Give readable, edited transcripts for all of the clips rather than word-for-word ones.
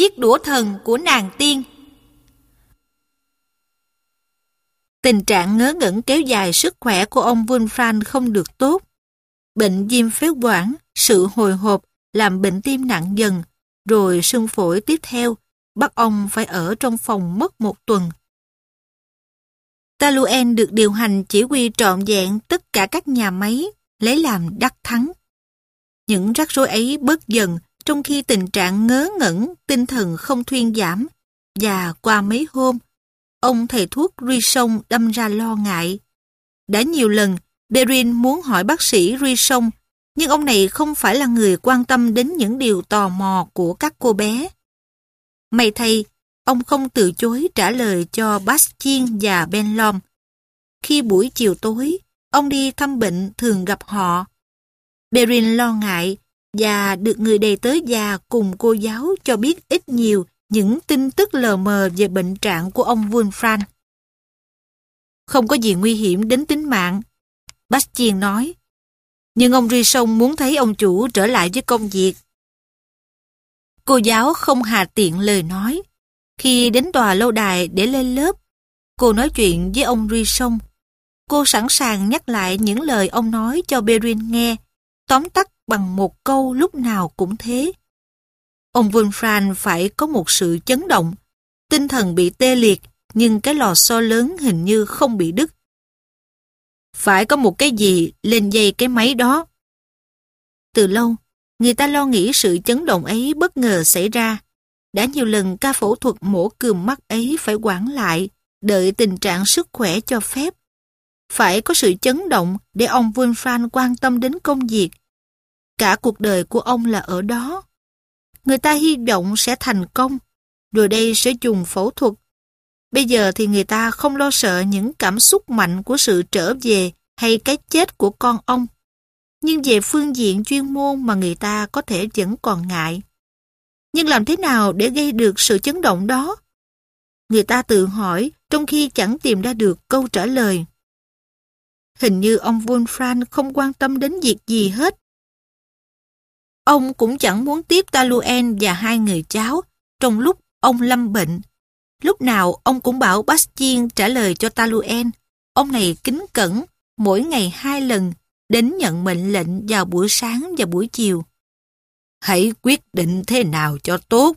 chiếc đũa thần của nàng tiên. Tình trạng ngớ ngẩn kéo dài, sức khỏe của ông Wolfram không được tốt. Bệnh viêm phế quản, sự hồi hộp làm bệnh tim nặng dần, rồi sưng phổi tiếp theo, bắt ông phải ở trong phòng mất 1 tuần. Taluen được điều hành chỉ huy trọn vẹn tất cả các nhà máy, lấy làm đắc thắng. Những rắc rối ấy bớt dần trong khi tình trạng ngớ ngẩn, tinh thần không thuyên giảm, và qua mấy hôm, ông thầy thuốc Rison đâm ra lo ngại. Đã nhiều lần, Perrin muốn hỏi bác sĩ Rison, nhưng ông này không phải là người quan tâm đến những điều tò mò của các cô bé. May thay, ông không từ chối trả lời cho Bastien và Benlom. Khi buổi chiều tối, ông đi thăm bệnh thường gặp họ. Perrin lo ngại và được người đầy tớ già cùng cô giáo cho biết ít nhiều những tin tức lờ mờ về bệnh trạng của ông Wolfram. Không có gì nguy hiểm đến tính mạng, Bastien nói. Nhưng ông Rison muốn thấy ông chủ trở lại với công việc. Cô giáo không hà tiện lời nói. Khi đến tòa lâu đài để lên lớp, cô nói chuyện với ông Rison. Cô sẵn sàng nhắc lại những lời ông nói cho Perrin nghe, tóm tắt bằng một câu lúc nào cũng thế. Ông Wolfram phải có một sự chấn động, tinh thần bị tê liệt, nhưng cái lò xo lớn hình như không bị đứt. Phải có một cái gì lên dây cái máy đó. Từ lâu, người ta lo nghĩ sự chấn động ấy bất ngờ xảy ra. Đã nhiều lần ca phẫu thuật mổ cườm mắt ấy phải hoãn lại, đợi tình trạng sức khỏe cho phép. Phải có sự chấn động để ông Wolfram quan tâm đến công việc. Cả cuộc đời của ông là ở đó. Người ta hy vọng sẽ thành công, rồi đây sẽ dùng phẫu thuật. Bây giờ thì người ta không lo sợ những cảm xúc mạnh của sự trở về hay cái chết của con ông. Nhưng về phương diện chuyên môn mà người ta có thể vẫn còn ngại. Nhưng làm thế nào để gây được sự chấn động đó? Người ta tự hỏi trong khi chẳng tìm ra được câu trả lời. Hình như ông Wolfram không quan tâm đến việc gì hết. Ông cũng chẳng muốn tiếp Taluen và 2 người cháu trong lúc ông lâm bệnh. Lúc nào ông cũng bảo Bastien trả lời cho Taluen. Ông này kính cẩn, mỗi ngày 2 lần, đến nhận mệnh lệnh vào buổi sáng và buổi chiều. Hãy quyết định thế nào cho tốt.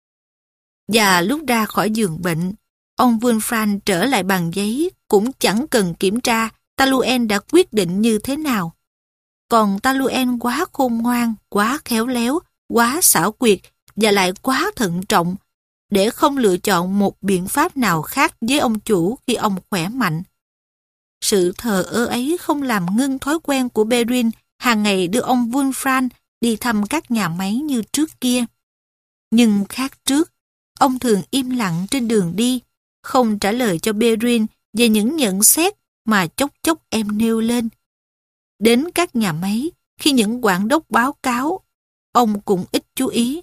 Và lúc ra khỏi giường bệnh, ông Wolfram trở lại bằng giấy cũng chẳng cần kiểm tra Taluen đã quyết định như thế nào. Còn Taluen quá khôn ngoan, quá khéo léo, quá xảo quyệt và lại quá thận trọng để không lựa chọn một biện pháp nào khác với ông chủ khi ông khỏe mạnh. Sự thờ ơ ấy không làm ngưng thói quen của Perrin hàng ngày đưa ông Wolfram đi thăm các nhà máy như trước kia. Nhưng khác trước, ông thường im lặng trên đường đi, không trả lời cho Perrin về những nhận xét mà chốc chốc em nêu lên. Đến các nhà máy, khi những quản đốc báo cáo, ông cũng ít chú ý.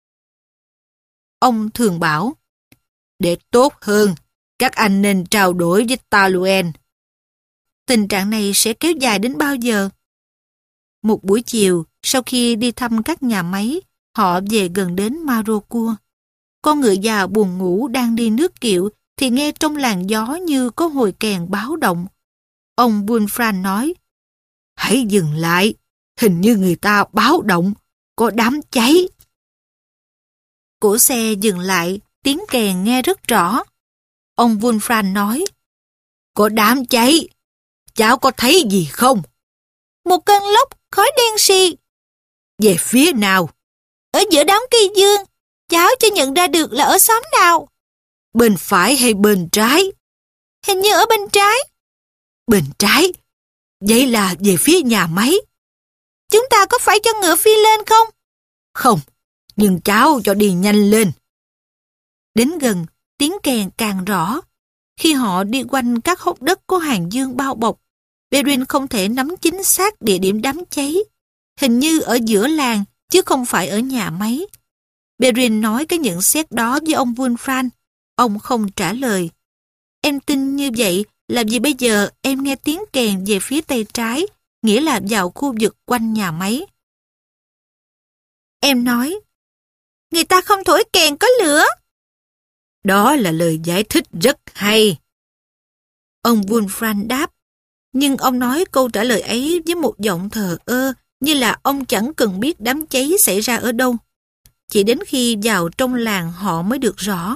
Ông thường bảo, để tốt hơn, các anh nên trao đổi với Taluen. Tình trạng này sẽ kéo dài đến bao giờ? Một buổi chiều, sau khi đi thăm các nhà máy, họ về gần đến Marocua. Con ngựa già buồn ngủ đang đi nước kiệu thì nghe trong làn gió như có hồi kèn báo động. Ông Wolfram nói, hãy dừng lại, hình như người ta báo động, có đám cháy. Cổ xe dừng lại, tiếng kèn nghe rất rõ. Ông Wolfram nói, có đám cháy, cháu có thấy gì không? Một cơn lốc, khói đen xì. Về phía nào? Ở giữa đám cây dương, cháu chưa nhận ra được là ở xóm nào. Bên phải hay bên trái? Hình như ở bên trái. Bên trái? Vậy là về phía nhà máy. Chúng ta có phải cho ngựa phi lên không? Không, nhưng cháu cho đi nhanh lên. Đến gần, tiếng kèn càng rõ. Khi họ đi quanh các hốc đất có hàng dương bao bọc, Perrin không thể nắm chính xác địa điểm đám cháy. Hình như ở giữa làng, chứ không phải ở nhà máy. Perrin nói cái nhận xét đó với ông Wolfram. Ông không trả lời. Em tin như vậy là vì bây giờ em nghe tiếng kèn về phía tay trái, nghĩa là vào khu vực quanh nhà máy. Em nói, người ta không thổi kèn có lửa. Đó là lời giải thích rất hay. Ông Wulfran đáp, nhưng ông nói câu trả lời ấy với một giọng thờ ơ, như là ông chẳng cần biết đám cháy xảy ra ở đâu. Chỉ đến khi vào trong làng họ mới được rõ.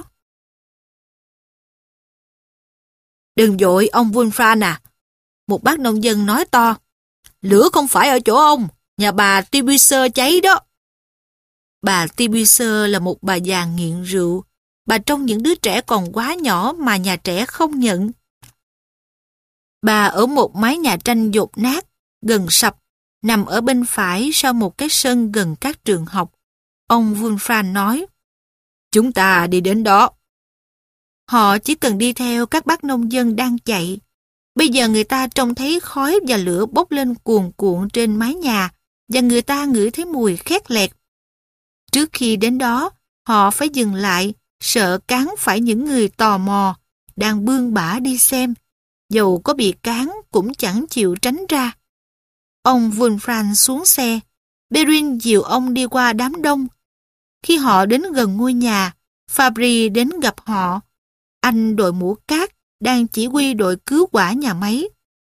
Đừng vội ông Wulfran à, một bác nông dân nói to. Lửa không phải ở chỗ ông, nhà bà Tibuser cháy đó. Bà Tibuser là một bà già nghiện rượu. Bà trông những đứa trẻ còn quá nhỏ mà nhà trẻ không nhận. Bà ở một mái nhà tranh dột nát, gần sập, nằm ở bên phải sau một cái sân gần các trường học. Ông Wulfran nói, chúng ta đi đến đó. Họ chỉ cần đi theo các bác nông dân đang chạy. Bây giờ người ta trông thấy khói và lửa bốc lên cuồn cuộn trên mái nhà và người ta ngửi thấy mùi khét lẹt. Trước khi đến đó, họ phải dừng lại, sợ cán phải những người tò mò, đang bươn bả đi xem. Dầu có bị cán cũng chẳng chịu tránh ra. Ông Wulfran xuống xe. Perrin dìu ông đi qua đám đông. Khi họ đến gần ngôi nhà, Fabry đến gặp họ. Anh đội mũ cát đang chỉ huy đội cứu hỏa nhà máy.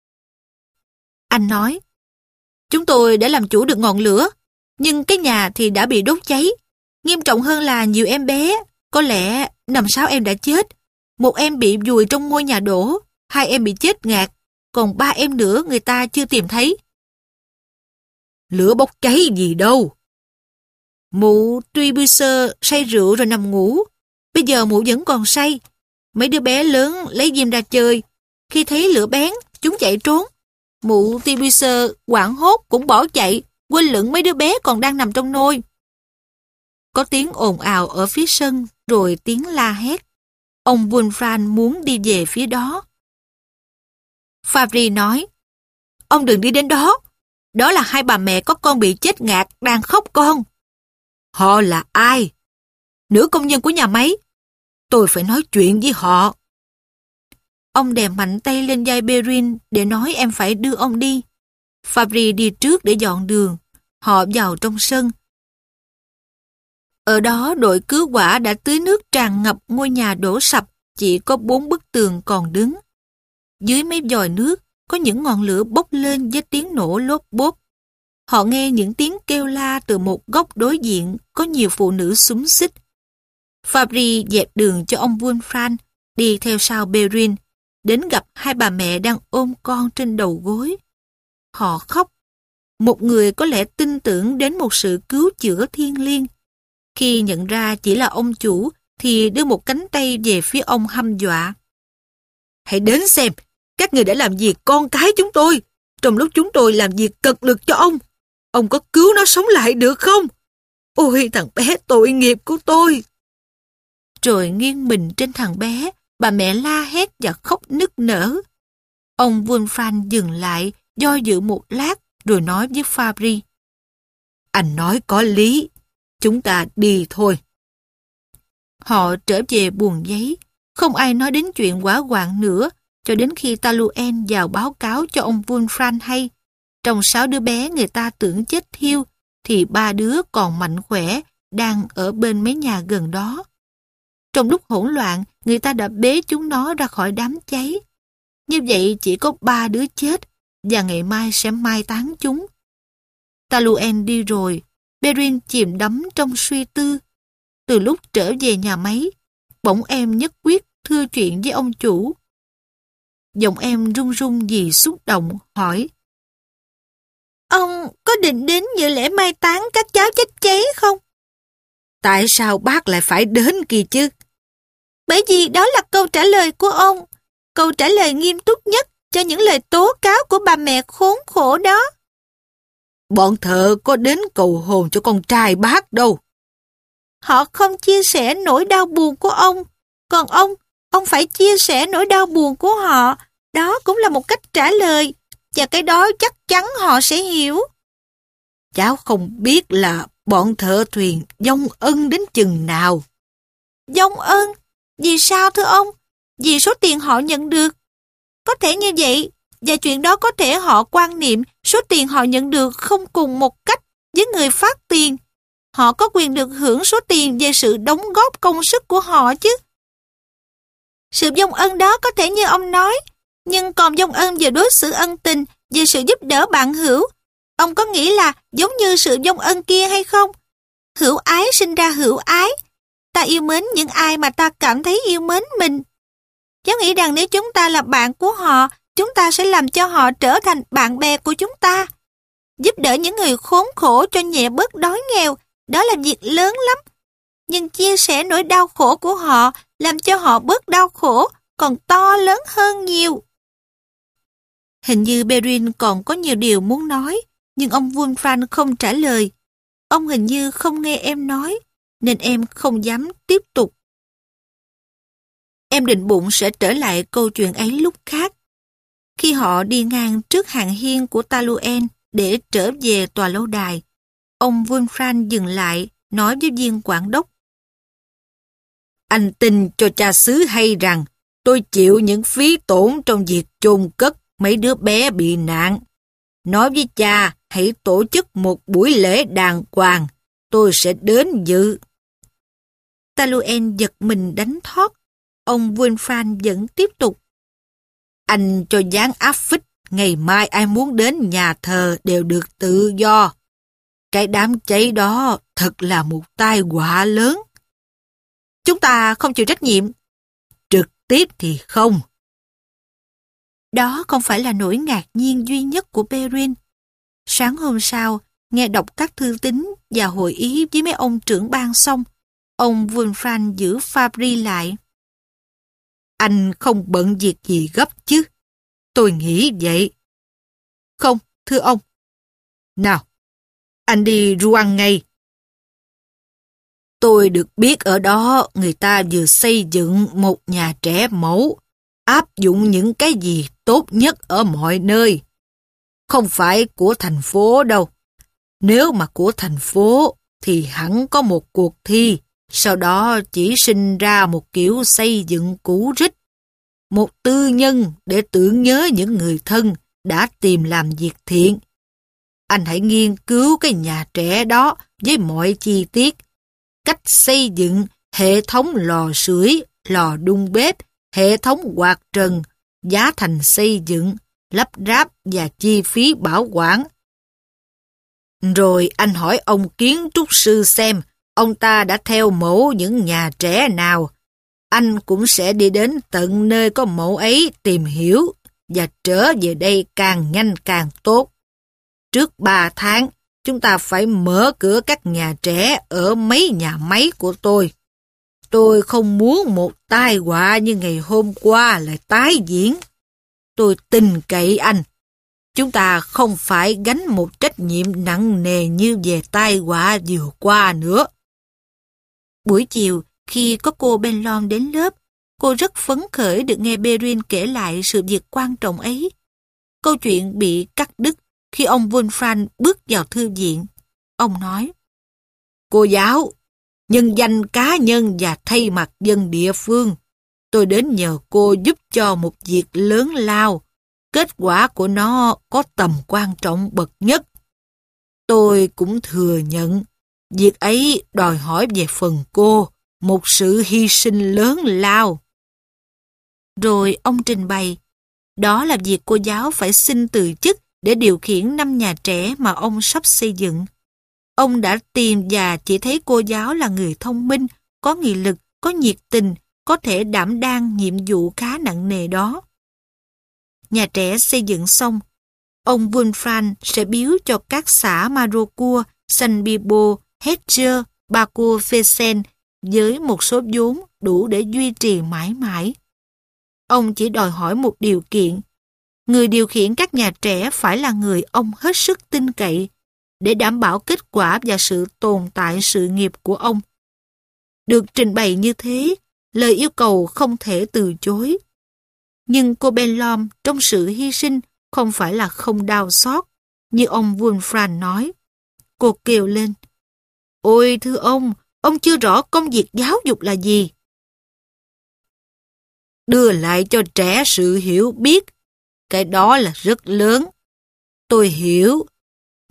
Anh nói, chúng tôi đã làm chủ được ngọn lửa, nhưng cái nhà thì đã bị đốt cháy. Nghiêm trọng hơn là nhiều em bé, có lẽ 5-6 em đã chết. Một em bị vùi trong ngôi nhà đổ, 2 em bị chết ngạt, còn 3 em nữa người ta chưa tìm thấy. Lửa bốc cháy gì đâu. Mụ Tibuser say rượu rồi nằm ngủ. Bây giờ mụ vẫn còn say. Mấy đứa bé lớn lấy diêm ra chơi. Khi thấy lửa bén, chúng chạy trốn. Mụ Tibuser hoảng hốt cũng bỏ chạy, quên lửng mấy đứa bé còn đang nằm trong nôi. Có tiếng ồn ào ở phía sân, rồi tiếng la hét. Ông Wulfran muốn đi về phía đó. Fabry nói, ông đừng đi đến đó. Đó là 2 bà mẹ có con bị chết ngạt đang khóc con. Họ là ai? Nữ công nhân của nhà máy. Tôi phải nói chuyện với họ. Ông đè mạnh tay lên vai Perrin để nói em phải đưa ông đi. Fabry đi trước để dọn đường. Họ vào trong sân. Ở đó đội cứu hỏa đã tưới nước tràn ngập ngôi nhà đổ sập, chỉ có 4 bức tường còn đứng. Dưới mấy vòi nước có những ngọn lửa bốc lên với tiếng nổ lốp bốp. Họ nghe những tiếng kêu la từ một góc đối diện có nhiều phụ nữ xúm xít. Fabry dẹp đường cho ông Wulfran đi theo sau Perrin, đến gặp 2 bà mẹ đang ôm con trên đầu gối. Họ khóc. Một người có lẽ tin tưởng đến một sự cứu chữa thiêng liêng. Khi nhận ra chỉ là ông chủ thì đưa một cánh tay về phía ông hăm dọa. Hãy đến xem, các người đã làm gì con cái chúng tôi, trong lúc chúng tôi làm việc cật lực cho ông. Ông có cứu nó sống lại được không? Ôi thằng bé tội nghiệp của tôi. Rồi nghiêng mình trên thằng bé, bà mẹ la hét và khóc nức nở. Ông Wulfran dừng lại, do dự một lát, rồi nói với Fabry. Anh nói có lý, chúng ta đi thôi. Họ trở về buồng giấy, không ai nói đến chuyện hỏa hoạn nữa, cho đến khi Taluen vào báo cáo cho ông Wulfran hay. Trong 6 đứa bé người ta tưởng chết thiêu, thì 3 đứa còn mạnh khỏe, đang ở bên mấy nhà gần đó. Trong lúc hỗn loạn, người ta đã bế chúng nó ra khỏi đám cháy. Như vậy chỉ có 3 đứa chết, và ngày mai sẽ mai táng chúng. Taluen đi rồi, Perrin chìm đắm trong suy tư. Từ lúc trở về nhà máy, bỗng em nhất quyết thưa chuyện với ông chủ. Giọng em run run vì xúc động, hỏi. Ông có định đến dự lễ mai táng các cháu chết cháy không? Tại sao bác lại phải đến kỳ chứ? Bởi vì đó là câu trả lời của ông. Câu trả lời nghiêm túc nhất cho những lời tố cáo của bà mẹ khốn khổ đó. Bọn thợ có đến cầu hồn cho con trai bác đâu. Họ không chia sẻ nỗi đau buồn của ông. Còn ông phải chia sẻ nỗi đau buồn của họ. Đó cũng là một cách trả lời. Và cái đó chắc chắn họ sẽ hiểu. Cháu không biết là bọn thợ thuyền vong ân đến chừng nào. Vong ân? Vì sao thưa ông? Vì số tiền họ nhận được. Có thể như vậy, và chuyện đó có thể họ quan niệm số tiền họ nhận được không cùng một cách với người phát tiền. họ có quyền được hưởng số tiền về sự đóng góp công sức của họ chứ. Sự vong ân đó có thể như ông nói, nhưng còn vong ân về đối xử ân tình, về sự giúp đỡ bạn hữu. Ông có nghĩ là giống như sự vong ân kia hay không? Hữu ái sinh ra hữu ái. Ta yêu mến những ai mà ta cảm thấy yêu mến mình. Cháu nghĩ rằng nếu chúng ta là bạn của họ, chúng ta sẽ làm cho họ trở thành bạn bè của chúng ta. Giúp đỡ những người khốn khổ cho nhẹ bớt đói nghèo, đó là việc lớn lắm. Nhưng chia sẻ nỗi đau khổ của họ, làm cho họ bớt đau khổ, còn to lớn hơn nhiều. Hình như Perrin còn có nhiều điều muốn nói, nhưng ông Wolfram không trả lời. Ông hình như không nghe em nói, nên em không dám tiếp tục. Em định bụng sẽ trở lại câu chuyện ấy lúc khác. Khi họ đi ngang trước hàng hiên của Taluen để trở về tòa lâu đài, ông Wolfram dừng lại, nói với viên quản đốc. Anh tin cho cha xứ hay rằng tôi chịu những phí tổn trong việc chôn cất mấy đứa bé bị nạn. Nói với cha hãy tổ chức một buổi lễ đàng hoàng, tôi sẽ đến dự. Taluen giật mình đánh thoát. Ông Wolfram vẫn tiếp tục. Anh cho gián áp phích, ngày mai ai muốn đến nhà thờ đều được tự do. Cái đám cháy đó thật là một tai họa lớn. Chúng ta không chịu trách nhiệm. Trực tiếp thì không. Đó không phải là nỗi ngạc nhiên duy nhất của Perrin. Sáng hôm sau, nghe đọc các thư tín và hội ý với mấy ông trưởng ban xong, ông Wolfram giữ Fabry lại. Anh không bận việc gì gấp chứ? Tôi nghĩ vậy. Không, thưa ông. Nào, anh đi Rouen ngay. Tôi được biết ở đó người ta vừa xây dựng một nhà trẻ mẫu, áp dụng những cái gì tốt nhất ở mọi nơi. Không phải của thành phố đâu. Nếu mà của thành phố thì hẳn có một cuộc thi, sau đó chỉ sinh ra một kiểu xây dựng cũ rích. Một tư nhân để tưởng nhớ những người thân đã tìm làm việc thiện. Anh hãy nghiên cứu cái nhà trẻ đó với mọi chi tiết. Cách xây dựng, hệ thống lò sưởi, lò đun bếp, hệ thống quạt trần, giá thành xây dựng, lắp ráp và chi phí bảo quản. Rồi anh hỏi ông kiến trúc sư xem ông ta đã theo mẫu những nhà trẻ nào. Anh cũng sẽ đi đến tận nơi có mẫu ấy tìm hiểu và trở về đây càng nhanh càng tốt. Trước 3 tháng, chúng ta phải mở cửa các nhà trẻ ở mấy nhà máy của tôi. Tôi không muốn một tai họa như ngày hôm qua lại tái diễn. Tôi tin cậy anh. Chúng ta không phải gánh một trách nhiệm nặng nề như về tai họa vừa qua nữa. Buổi chiều, khi có cô Benlon đến lớp, cô rất phấn khởi được nghe Perrin kể lại sự việc quan trọng ấy. Câu chuyện bị cắt đứt khi ông Wolfram bước vào thư viện. Ông nói, cô giáo, nhân danh cá nhân và thay mặt dân địa phương, tôi đến nhờ cô giúp cho một việc lớn lao. Kết quả của nó có tầm quan trọng bậc nhất. Tôi cũng thừa nhận, việc ấy đòi hỏi về phần cô một sự hy sinh lớn lao. Rồi ông trình bày, đó là việc cô giáo phải xin từ chức để điều khiển 5 nhà trẻ mà ông sắp xây dựng. Ông đã tìm và chỉ thấy cô giáo là người thông minh, có nghị lực, có nhiệt tình, có thể đảm đang nhiệm vụ khá nặng nề đó. Nhà trẻ xây dựng xong, ông Wolfram sẽ biếu cho các xã Marocourt, San Bibo, Hedger, Baco Fesen với một số vốn đủ để duy trì mãi mãi. Ông chỉ đòi hỏi một điều kiện. Người điều khiển các nhà trẻ phải là người ông hết sức tin cậy để đảm bảo kết quả và sự tồn tại sự nghiệp của ông. Được trình bày như thế, lời yêu cầu không thể từ chối. Nhưng cô Benlon trong sự hy sinh không phải là không đau xót, như ông Wolfram nói. Cô kêu lên, ôi thưa ông chưa rõ công việc giáo dục là gì. Đưa lại cho trẻ sự hiểu biết, cái đó là rất lớn. Tôi hiểu,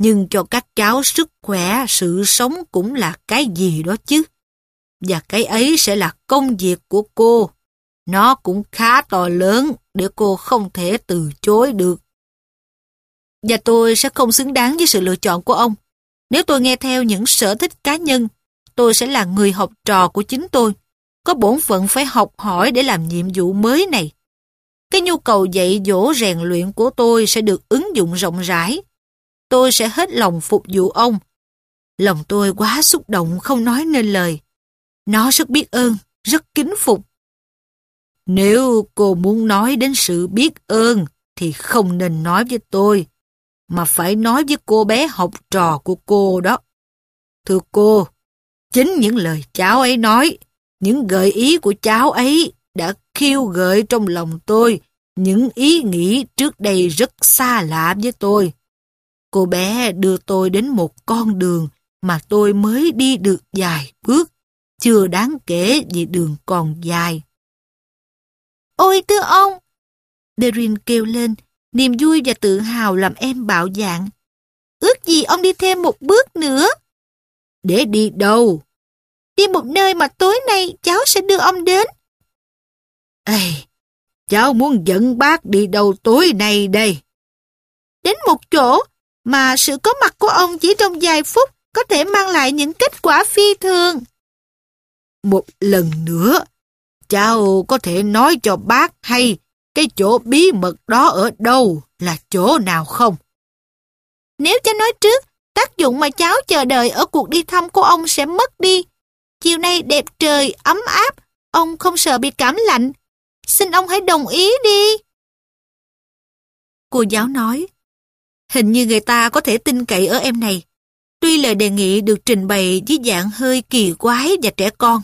nhưng cho các cháu sức khỏe, sự sống cũng là cái gì đó chứ. Và cái ấy sẽ là công việc của cô. Nó cũng khá to lớn để cô không thể từ chối được. Và tôi sẽ không xứng đáng với sự lựa chọn của ông. Nếu tôi nghe theo những sở thích cá nhân, tôi sẽ là người học trò của chính tôi, có bổn phận phải học hỏi để làm nhiệm vụ mới này. Cái nhu cầu dạy dỗ rèn luyện của tôi sẽ được ứng dụng rộng rãi. Tôi sẽ hết lòng phục vụ ông. Lòng tôi quá xúc động không nói nên lời. Nó rất biết ơn, rất kính phục. Nếu cô muốn nói đến sự biết ơn thì không nên nói với tôi, mà phải nói với cô bé học trò của cô đó. Thưa cô, chính những lời cháu ấy nói, những gợi ý của cháu ấy đã khiêu gợi trong lòng tôi những ý nghĩ trước đây rất xa lạ với tôi. Cô bé đưa tôi đến một con đường mà tôi mới đi được vài bước, chưa đáng kể vì đường còn dài. Ôi thưa ông! Darin kêu lên, niềm vui và tự hào làm em bạo dạn. Ước gì ông đi thêm một bước nữa. Để đi đâu? Đi một nơi mà tối nay cháu sẽ đưa ông đến. Ê, cháu muốn dẫn bác đi đâu tối nay đây? Đến một chỗ mà sự có mặt của ông chỉ trong vài phút có thể mang lại những kết quả phi thường. Một lần nữa, cháu có thể nói cho bác hay cái chỗ bí mật đó ở đâu, là chỗ nào không? Nếu cháu nói trước, tác dụng mà cháu chờ đợi ở cuộc đi thăm của ông sẽ mất đi. Chiều nay đẹp trời, ấm áp, ông không sợ bị cảm lạnh. Xin ông hãy đồng ý đi. Cô giáo nói, hình như người ta có thể tin cậy ở em này. Tuy lời đề nghị được trình bày với dạng hơi kỳ quái và trẻ con.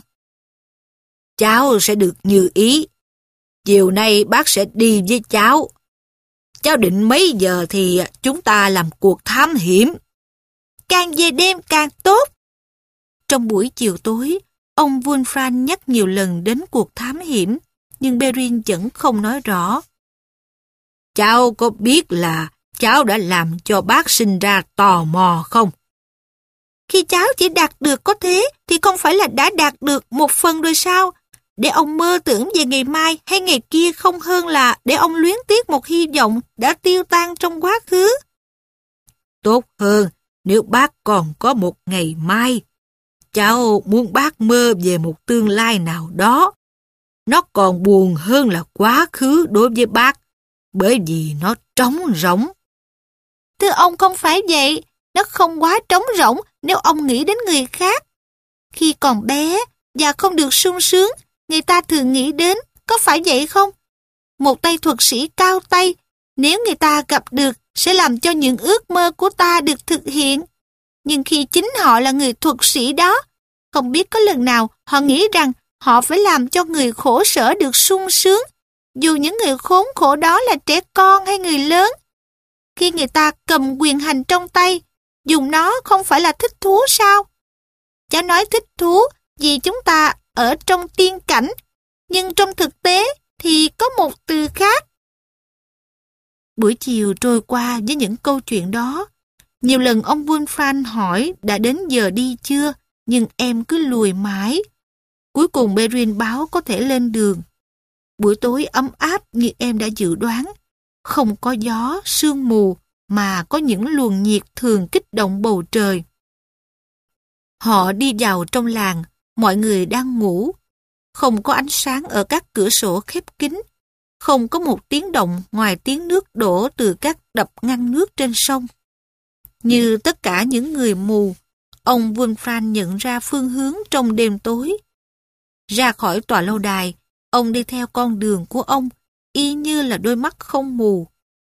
Cháu sẽ được như ý. Chiều nay bác sẽ đi với cháu. Cháu định mấy giờ thì chúng ta làm cuộc thám hiểm? Càng về đêm càng tốt. Trong buổi chiều tối, ông Wolfram nhắc nhiều lần đến cuộc thám hiểm, nhưng Perrin vẫn không nói rõ. Cháu có biết là cháu đã làm cho bác sinh ra tò mò không? Khi cháu chỉ đạt được có thế thì không phải là đã đạt được một phần rồi sao? Để ông mơ tưởng về ngày mai hay ngày kia không hơn là để ông luyến tiếc một hy vọng đã tiêu tan trong quá khứ. Tốt hơn nếu bác còn có một ngày mai. Cháu muốn bác mơ về một tương lai nào đó. Nó còn buồn hơn là quá khứ đối với bác, bởi vì nó trống rỗng. Thưa ông, không phải vậy. Nó không quá trống rỗng nếu ông nghĩ đến người khác. Khi còn bé và không được sung sướng, người ta thường nghĩ đến, có phải vậy không? Một tay thuật sĩ cao tay, nếu người ta gặp được, sẽ làm cho những ước mơ của ta được thực hiện. Nhưng khi chính họ là người thuật sĩ đó, không biết có lần nào họ nghĩ rằng họ phải làm cho người khổ sở được sung sướng, dù những người khốn khổ đó là trẻ con hay người lớn. Khi người ta cầm quyền hành trong tay, dùng nó không phải là thích thú sao? Cháu nói thích thú vì chúng ta ở trong tiên cảnh, nhưng trong thực tế thì có một từ khác. Buổi chiều trôi qua với những câu chuyện đó. Nhiều lần ông Wolfram hỏi đã đến giờ đi chưa, nhưng em cứ lùi mãi. Cuối cùng Perrin báo có thể lên đường. Buổi tối ấm áp như em đã dự đoán. Không có gió, sương mù, mà có những luồng nhiệt thường kích động bầu trời. Họ đi vào trong làng, mọi người đang ngủ. Không có ánh sáng ở các cửa sổ khép kín. Không có một tiếng động ngoài tiếng nước đổ từ các đập ngăn nước trên sông. Như tất cả những người mù, ông Wolfram nhận ra phương hướng trong đêm tối. Ra khỏi tòa lâu đài, ông đi theo con đường của ông, y như là đôi mắt không mù.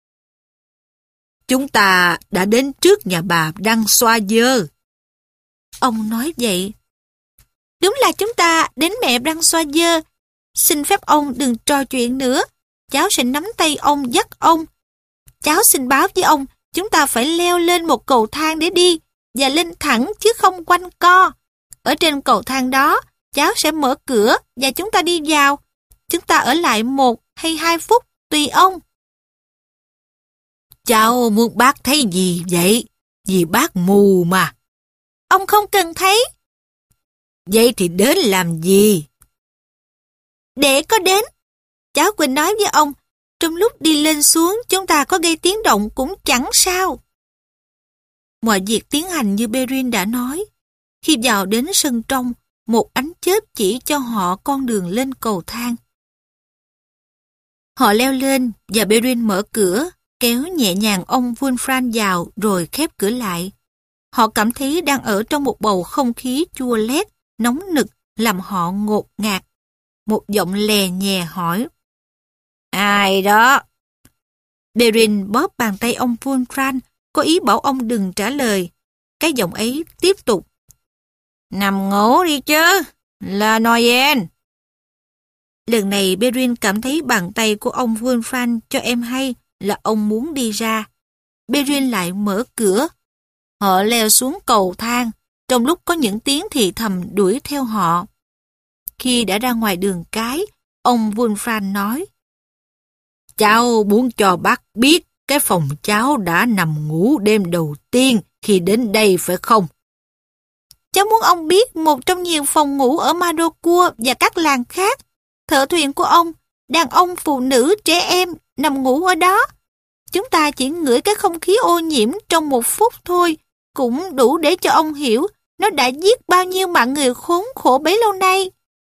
Chúng ta đã đến trước nhà bà đang xoa dơ. Ông nói vậy. Đúng là chúng ta đến mẹ đang xoa dơ. Xin phép ông đừng trò chuyện nữa. Cháu sẽ nắm tay ông dắt ông. Cháu xin báo với ông, chúng ta phải leo lên một cầu thang để đi, và lên thẳng chứ không quanh co. Ở trên cầu thang đó, cháu sẽ mở cửa và chúng ta đi vào. Chúng ta ở lại 1 hay 2 phút, tùy ông. Cháu muốn bác thấy gì vậy? Vì bác mù mà. Ông không cần thấy. Vậy thì đến làm gì? Để có đến. Cháu quên nói với ông, trong lúc đi lên xuống chúng ta có gây tiếng động cũng chẳng sao. Mọi việc tiến hành như Perrin đã nói. Khi vào đến sân trong, một ánh chớp chỉ cho họ con đường lên cầu thang. Họ leo lên và Perrin mở cửa, kéo nhẹ nhàng ông Wolfram vào rồi khép cửa lại. Họ cảm thấy đang ở trong một bầu không khí chua lét, nóng nực, làm họ ngột ngạt. Một giọng lè nhè hỏi: Ai đó? Perrin bóp bàn tay ông Wolfram, có ý bảo ông đừng trả lời. Cái giọng ấy tiếp tục: Nằm ngủ đi chứ, là Noel. Lần này Perrin cảm thấy bàn tay của ông Wolfram cho em hay là ông muốn đi ra. Perrin lại mở cửa. Họ leo xuống cầu thang, trong lúc có những tiếng thì thầm đuổi theo họ. Khi đã ra ngoài đường cái, ông Wolfram nói: Cháu muốn cho bác biết cái phòng cháu đã nằm ngủ đêm đầu tiên khi đến đây phải không? Cháu muốn ông biết một trong nhiều phòng ngủ ở Madripoor và các làng khác. Thợ thuyền của ông, đàn ông, phụ nữ, trẻ em nằm ngủ ở đó. Chúng ta chỉ ngửi cái không khí ô nhiễm trong một phút thôi, cũng đủ để cho ông hiểu nó đã giết bao nhiêu mạng người khốn khổ bấy lâu nay.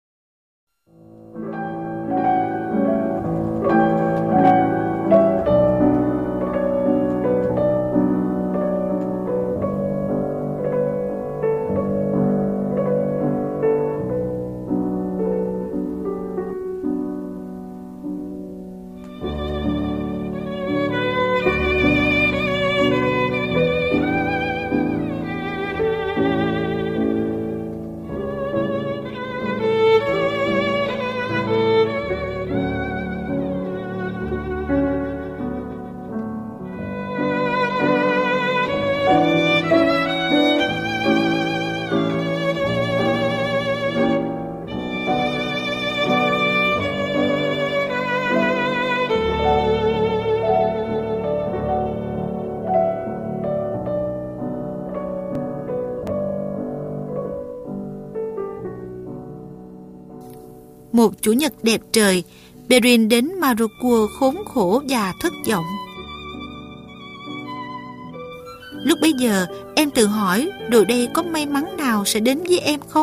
Một chủ nhật đẹp trời, Perrin đến Madripoor khốn khổ và thất vọng. Lúc bấy giờ, em tự hỏi rồi đây có may mắn nào sẽ đến với em không?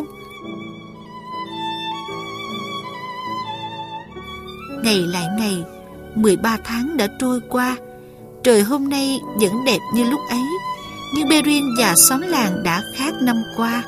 Ngày lại ngày, 13 tháng đã trôi qua. Trời hôm nay vẫn đẹp như lúc ấy, nhưng Perrin và xóm làng đã khác năm qua.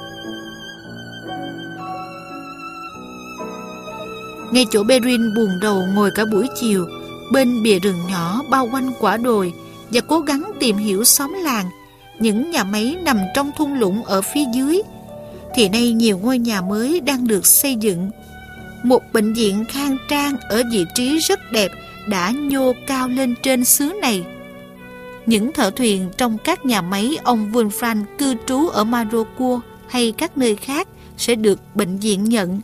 Ngay chỗ Perrin buồn rầu ngồi cả buổi chiều, bên bìa rừng nhỏ bao quanh quả đồi và cố gắng tìm hiểu xóm làng, những nhà máy nằm trong thung lũng ở phía dưới, thì nay nhiều ngôi nhà mới đang được xây dựng. Một bệnh viện khang trang ở vị trí rất đẹp đã nhô cao lên trên xứ này. Những thợ thuyền trong các nhà máy ông Wolfram cư trú ở Madripoor hay các nơi khác sẽ được bệnh viện nhận.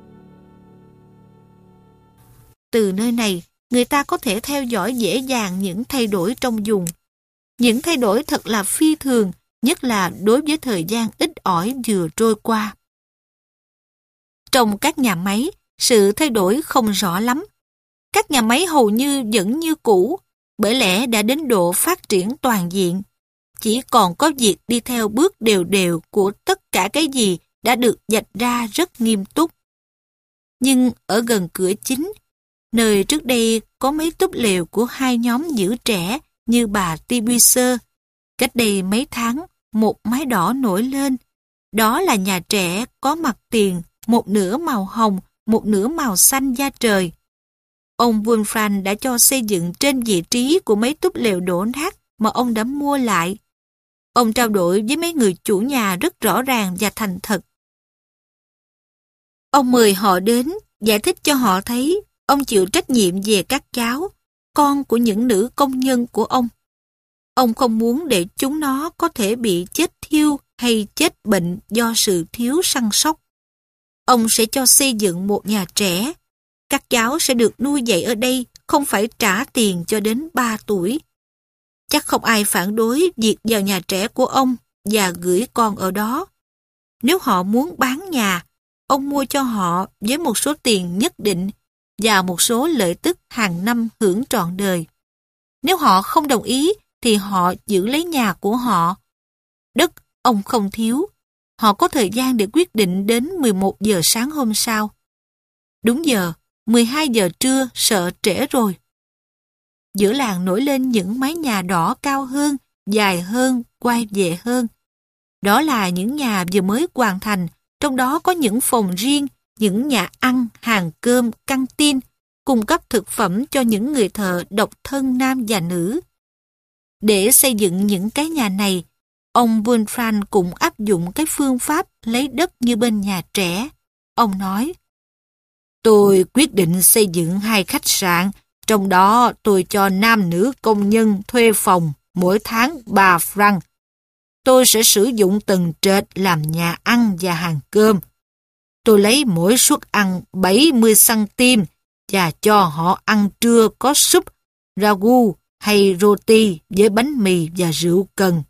Từ nơi này, người ta có thể theo dõi dễ dàng những thay đổi trong vùng. Những thay đổi thật là phi thường, nhất là đối với thời gian ít ỏi vừa trôi qua. Trong các nhà máy, sự thay đổi không rõ lắm. Các nhà máy hầu như vẫn như cũ, bởi lẽ đã đến độ phát triển toàn diện. Chỉ còn có việc đi theo bước đều đều của tất cả cái gì đã được vạch ra rất nghiêm túc. Nhưng ở gần cửa chính, nơi trước đây có mấy túp lều của hai nhóm giữ trẻ như bà Tibuser, cách đây mấy tháng, một mái đỏ nổi lên. Đó là nhà trẻ có mặt tiền, một nửa màu hồng, một nửa màu xanh da trời. Ông Wolfram đã cho xây dựng trên vị trí của mấy túp lều đổ nát mà ông đã mua lại. Ông trao đổi với mấy người chủ nhà rất rõ ràng và thành thật. Ông mời họ đến, giải thích cho họ thấy ông chịu trách nhiệm về các cháu, con của những nữ công nhân của ông. Ông không muốn để chúng nó có thể bị chết thiêu hay chết bệnh do sự thiếu săn sóc. Ông sẽ cho xây dựng một nhà trẻ. Các cháu sẽ được nuôi dạy ở đây, không phải trả tiền cho đến 3 tuổi. Chắc không ai phản đối việc vào nhà trẻ của ông và gửi con ở đó. Nếu họ muốn bán nhà, ông mua cho họ với một số tiền nhất định và một số lợi tức hàng năm hưởng trọn đời. Nếu họ không đồng ý, thì họ giữ lấy nhà của họ. Đất ông không thiếu. Họ có thời gian để quyết định đến 11 giờ sáng hôm sau. Đúng giờ, 12 giờ trưa sợ trễ rồi. Giữa làng nổi lên những mái nhà đỏ cao hơn, dài hơn, quay về hơn. Đó là những nhà vừa mới hoàn thành, trong đó có những phòng riêng, những nhà ăn, hàng cơm, căng tin, cung cấp thực phẩm cho những người thợ độc thân nam và nữ. Để xây dựng những cái nhà này, ông Wolfram cũng áp dụng cái phương pháp lấy đất như bên nhà trẻ. Ông nói, tôi quyết định xây dựng 2 khách sạn, trong đó tôi cho nam nữ công nhân thuê phòng mỗi tháng 3 franc. Tôi sẽ sử dụng tầng trệt làm nhà ăn và hàng cơm. Tôi lấy mỗi suất ăn 70 cm và cho họ ăn trưa có súp, ragu hay roti với bánh mì và rượu cần.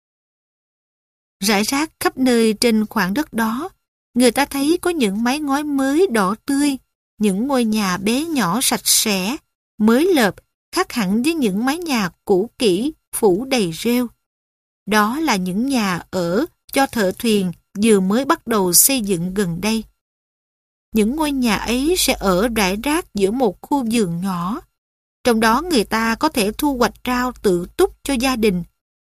Rải rác khắp nơi trên khoảng đất đó, người ta thấy có những mái ngói mới đỏ tươi, những ngôi nhà bé nhỏ sạch sẽ, mới lợp, khác hẳn với những mái nhà cũ kỹ, phủ đầy rêu. Đó là những nhà ở cho thợ thuyền vừa mới bắt đầu xây dựng gần đây. Những ngôi nhà ấy sẽ ở rải rác giữa một khu vườn nhỏ. Trong đó người ta có thể thu hoạch rau tự túc cho gia đình.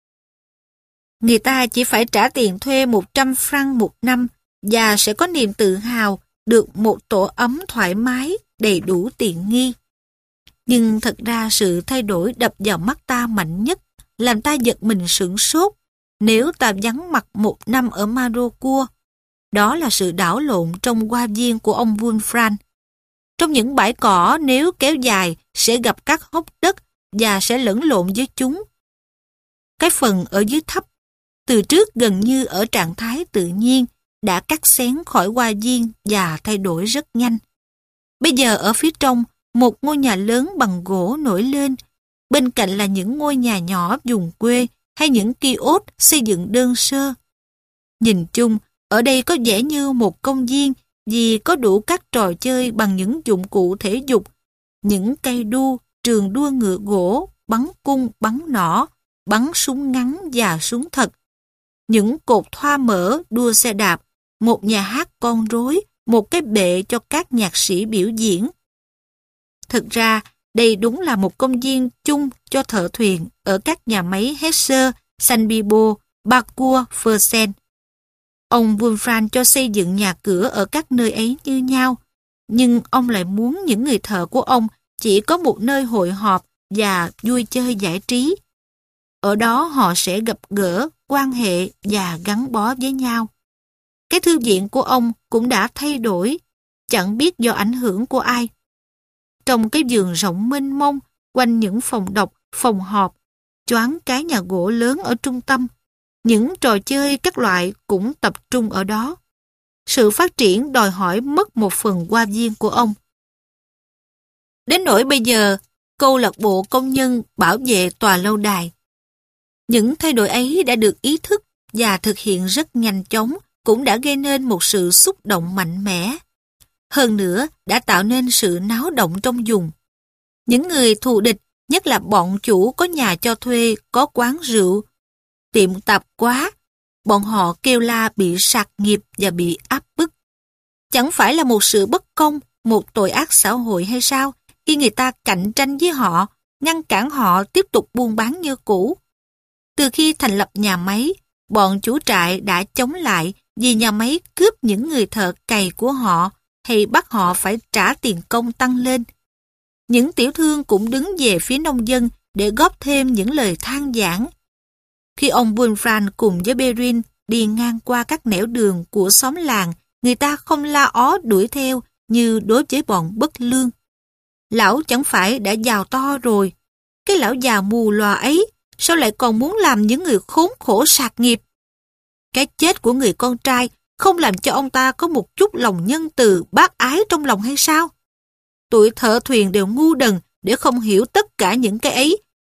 Người ta chỉ phải trả tiền thuê 100 franc một năm và sẽ có niềm tự hào được một tổ ấm thoải mái, đầy đủ tiện nghi. Nhưng thật ra sự thay đổi đập vào mắt ta mạnh nhất, làm ta giật mình sửng sốt nếu ta vắng mặt 1 năm ở Marocourt. Đó là sự đảo lộn trong hoa viên của ông Wolfram. Trong những bãi cỏ nếu kéo dài sẽ gặp các hốc đất và sẽ lẫn lộn với chúng. Cái phần ở dưới thấp, từ trước gần như ở trạng thái tự nhiên, đã cắt xén khỏi hoa viên và thay đổi rất nhanh. Bây giờ ở phía trong, một ngôi nhà lớn bằng gỗ nổi lên, bên cạnh là những ngôi nhà nhỏ vùng quê hay những kiosk xây dựng đơn sơ. Nhìn chung, ở đây có vẻ như một công viên vì có đủ các trò chơi bằng những dụng cụ thể dục, những cây đu, trường đua ngựa gỗ, bắn cung, bắn nỏ, bắn súng ngắn và súng thật, những cột thoa mỡ đua xe đạp, một nhà hát con rối, một cái bệ cho các nhạc sĩ biểu diễn. Thực ra, đây đúng là một công viên chung cho thợ thuyền ở các nhà máy Hesser, Sanbibo, Bacour, Fersen. Ông Wolfram cho xây dựng nhà cửa ở các nơi ấy như nhau, nhưng ông lại muốn những người thợ của ông chỉ có một nơi hội họp và vui chơi giải trí. Ở đó họ sẽ gặp gỡ, quan hệ và gắn bó với nhau. Cái thư viện của ông cũng đã thay đổi, chẳng biết do ảnh hưởng của ai. Trong cái vườn rộng mênh mông, quanh những phòng đọc, phòng họp, choáng cái nhà gỗ lớn ở trung tâm, những trò chơi các loại cũng tập trung ở đó. Sự phát triển đòi hỏi mất một phần hoa viên của ông. Đến nỗi bây giờ, câu lạc bộ công nhân bảo vệ tòa lâu đài. Những thay đổi ấy đã được ý thức và thực hiện rất nhanh chóng, cũng đã gây nên một sự xúc động mạnh mẽ. Hơn nữa, đã tạo nên sự náo động trong vùng. Những người thù địch, nhất là bọn chủ có nhà cho thuê, có quán rượu, tiệm tạp hóa, bọn họ kêu la bị sạc nghiệp và bị áp bức. Chẳng phải là một sự bất công, một tội ác xã hội hay sao, khi người ta cạnh tranh với họ, ngăn cản họ tiếp tục buôn bán như cũ. Từ khi thành lập nhà máy, bọn chủ trại đã chống lại vì nhà máy cướp những người thợ cày của họ hay bắt họ phải trả tiền công tăng lên. Những tiểu thương cũng đứng về phía nông dân để góp thêm những lời than vãn. Khi ông Wolfram cùng với Berin đi ngang qua các nẻo đường của xóm làng, người ta không la ó đuổi theo như đối với bọn bất lương. Lão chẳng phải đã giàu to rồi, cái lão già mù lòa ấy sao lại còn muốn làm những người khốn khổ sạc nghiệp? Cái chết của người con trai không làm cho ông ta có một chút lòng nhân từ bác ái trong lòng hay sao? Tụi thợ thuyền đều ngu đần để không hiểu tất cả những cái ấy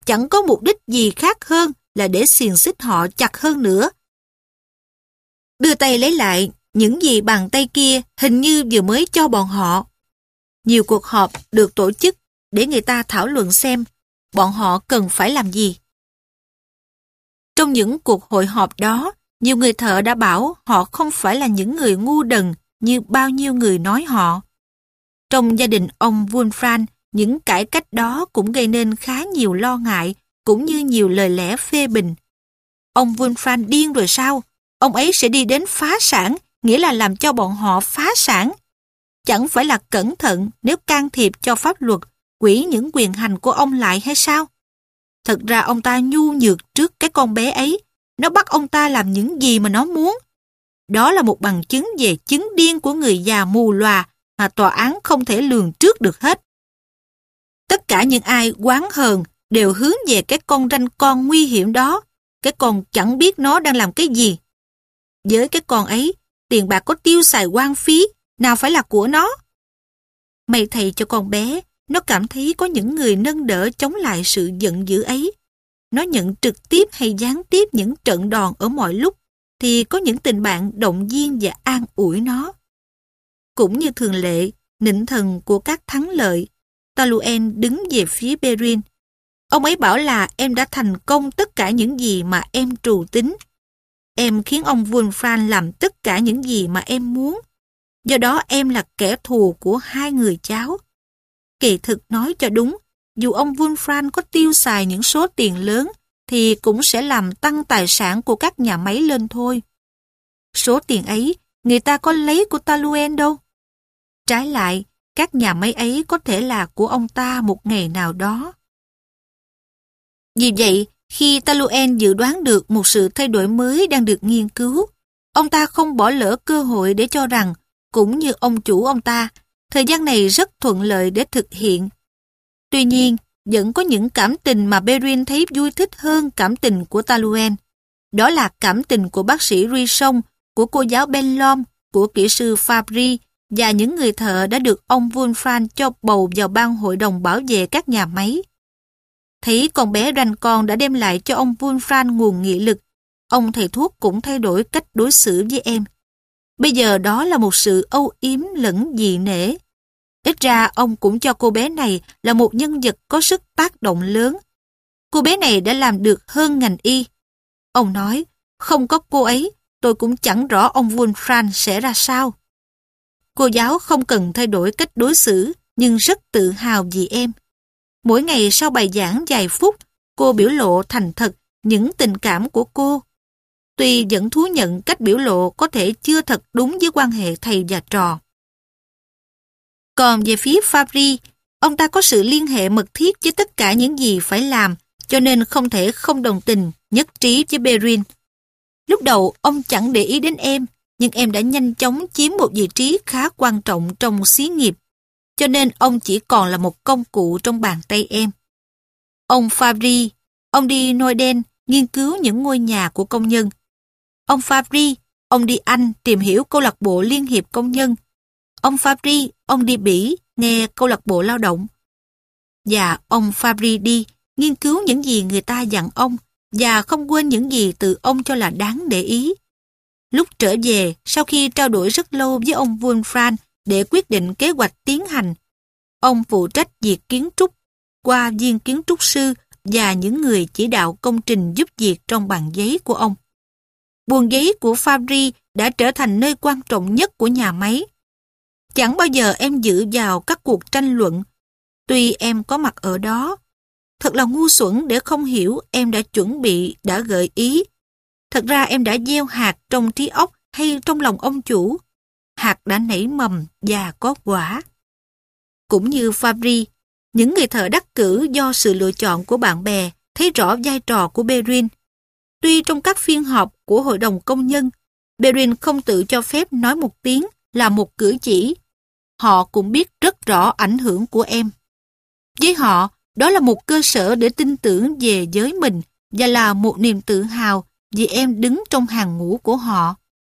chẳng có mục đích gì khác hơn là để xiềng xích họ chặt hơn nữa. Đưa tay lấy lại những gì bàn tay kia hình như vừa mới cho bọn họ. Nhiều cuộc họp được tổ chức để người ta thảo luận xem bọn họ cần phải làm gì. Trong những cuộc hội họp đó, nhiều người thợ đã bảo họ không phải là những người ngu đần như bao nhiêu người nói họ. Trong gia đình ông Wolfram, những cải cách đó cũng gây nên khá nhiều lo ngại, cũng như nhiều lời lẽ phê bình. Ông Wolfram điên rồi sao? Ông ấy sẽ đi đến phá sản, nghĩa là làm cho bọn họ phá sản. Chẳng phải là cẩn thận nếu can thiệp cho pháp luật, quỹ những quyền hành của ông lại hay sao? Thật ra ông ta nhu nhược trước cái con bé ấy, nó bắt ông ta làm những gì mà nó muốn. Đó là một bằng chứng về chứng điên của người già mù lòa mà tòa án không thể lường trước được hết. Tất cả những ai oán hờn đều hướng về cái con ranh con nguy hiểm đó, cái con chẳng biết nó đang làm cái gì. Với cái con ấy, tiền bạc có tiêu xài hoang phí, nào phải là của nó. May thầy cho con bé, nó cảm thấy có những người nâng đỡ chống lại sự giận dữ ấy. Nó nhận trực tiếp hay gián tiếp những trận đòn ở mọi lúc, thì có những tình bạn động viên và an ủi nó. Cũng như thường lệ, nịnh thần của các thắng lợi, Taluen đứng về phía Perrin. Ông ấy bảo là em đã thành công tất cả những gì mà em trù tính. Em khiến ông Wolfram làm tất cả những gì mà em muốn. Do đó em là kẻ thù của hai người cháu. Kỳ thực nói cho đúng, dù ông Wolfram có tiêu xài những số tiền lớn, thì cũng sẽ làm tăng tài sản của các nhà máy lên thôi. Số tiền ấy, người ta có lấy của Taluen đâu. Trái lại, các nhà máy ấy có thể là của ông ta một ngày nào đó. Vì vậy, khi Taluen dự đoán được một sự thay đổi mới đang được nghiên cứu, ông ta không bỏ lỡ cơ hội để cho rằng, cũng như ông chủ ông ta, thời gian này rất thuận lợi để thực hiện. Tuy nhiên, vẫn có những cảm tình mà Perrin thấy vui thích hơn cảm tình của Taluen. Đó là cảm tình của bác sĩ Risson, của cô giáo Bellom, của kỹ sư Fabry và những người thợ đã được ông Wolfram cho bầu vào ban hội đồng bảo vệ các nhà máy. Thấy con bé ranh con đã đem lại cho ông Wolfram nguồn nghị lực, ông thầy thuốc cũng thay đổi cách đối xử với em. Bây giờ đó là một sự âu yếm lẫn dị nể. Ít ra ông cũng cho cô bé này là một nhân vật có sức tác động lớn. Cô bé này đã làm được hơn ngành y. Ông nói, không có cô ấy, tôi cũng chẳng rõ ông Wolfram sẽ ra sao. Cô giáo không cần thay đổi cách đối xử, nhưng rất tự hào vì em. Mỗi ngày sau bài giảng vài phút, cô biểu lộ thành thật những tình cảm của cô. Tuy vẫn thú nhận cách biểu lộ có thể chưa thật đúng với quan hệ thầy và trò. Còn về phía Fabry, ông ta có sự liên hệ mật thiết với tất cả những gì phải làm, cho nên không thể không đồng tình, nhất trí với Perrin. Lúc đầu ông chẳng để ý đến em, nhưng em đã nhanh chóng chiếm một vị trí khá quan trọng trong xí nghiệp, cho nên ông chỉ còn là một công cụ trong bàn tay em. Ông Fabry, ông đi Noiden nghiên cứu những ngôi nhà của công nhân. Ông Fabry, ông đi Anh tìm hiểu câu lạc bộ Liên hiệp Công nhân. Ông Fabry, ông đi Bỉ nghe câu lạc bộ lao động. Và ông Fabry đi nghiên cứu những gì người ta dặn ông và không quên những gì từ ông cho là đáng để ý. Lúc trở về, sau khi trao đổi rất lâu với ông Wolfram để quyết định kế hoạch tiến hành, ông phụ trách việc kiến trúc qua viên kiến trúc sư và những người chỉ đạo công trình giúp việc trong bàn giấy của ông. Buồng giấy của Fabry đã trở thành nơi quan trọng nhất của nhà máy. Chẳng bao giờ em dự vào các cuộc tranh luận, tuy em có mặt ở đó. Thật là ngu xuẩn để không hiểu em đã chuẩn bị, đã gợi ý. Thật ra em đã gieo hạt trong trí óc hay trong lòng ông chủ. Hạt đã nảy mầm và có quả. Cũng như Fabry, những người thợ đắc cử do sự lựa chọn của bạn bè thấy rõ vai trò của Perrin. Tuy trong các phiên họp của hội đồng công nhân, Perrin không tự cho phép nói một tiếng là một cử chỉ. Họ cũng biết rất rõ ảnh hưởng của em. Với họ, đó là một cơ sở để tin tưởng về giới mình và là một niềm tự hào vì em đứng trong hàng ngũ của họ.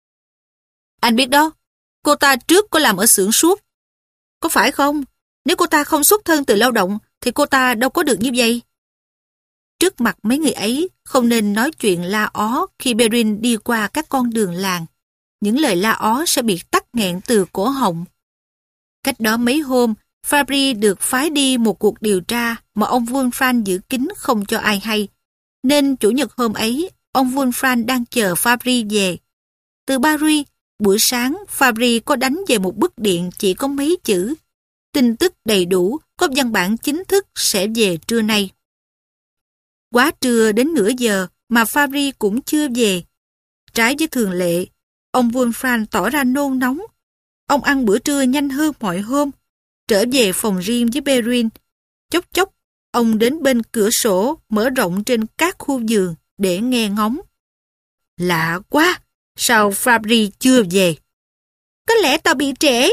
Anh biết đó, cô ta trước có làm ở xưởng suốt. Có phải không? Nếu cô ta không xuất thân từ lao động thì cô ta đâu có được như vậy. trước mặt mấy người ấy không nên nói chuyện la ó khi Perrin đi qua các con đường làng. Những lời la ó sẽ bị tắc nghẹn từ cổ họng. Cách đó mấy hôm, Fabry được phái đi một cuộc điều tra mà ông Wolfram giữ kín không cho ai hay. Nên chủ nhật hôm ấy, ông Wolfram đang chờ Fabry về. Từ Paris, buổi sáng Fabry có đánh về một bức điện chỉ có mấy chữ. Tin tức đầy đủ, có văn bản chính thức sẽ về trưa nay. Quá trưa đến nửa giờ mà Fabry cũng chưa về. Trái với thường lệ, ông Wolfram tỏ ra nôn nóng. Ông ăn bữa trưa nhanh hơn mọi hôm, trở về phòng riêng với Perrin. Chốc chốc, ông đến bên cửa sổ mở rộng trên các khu vườn để nghe ngóng. Lạ quá, sao Fabry chưa về? Có lẽ tao bị trễ.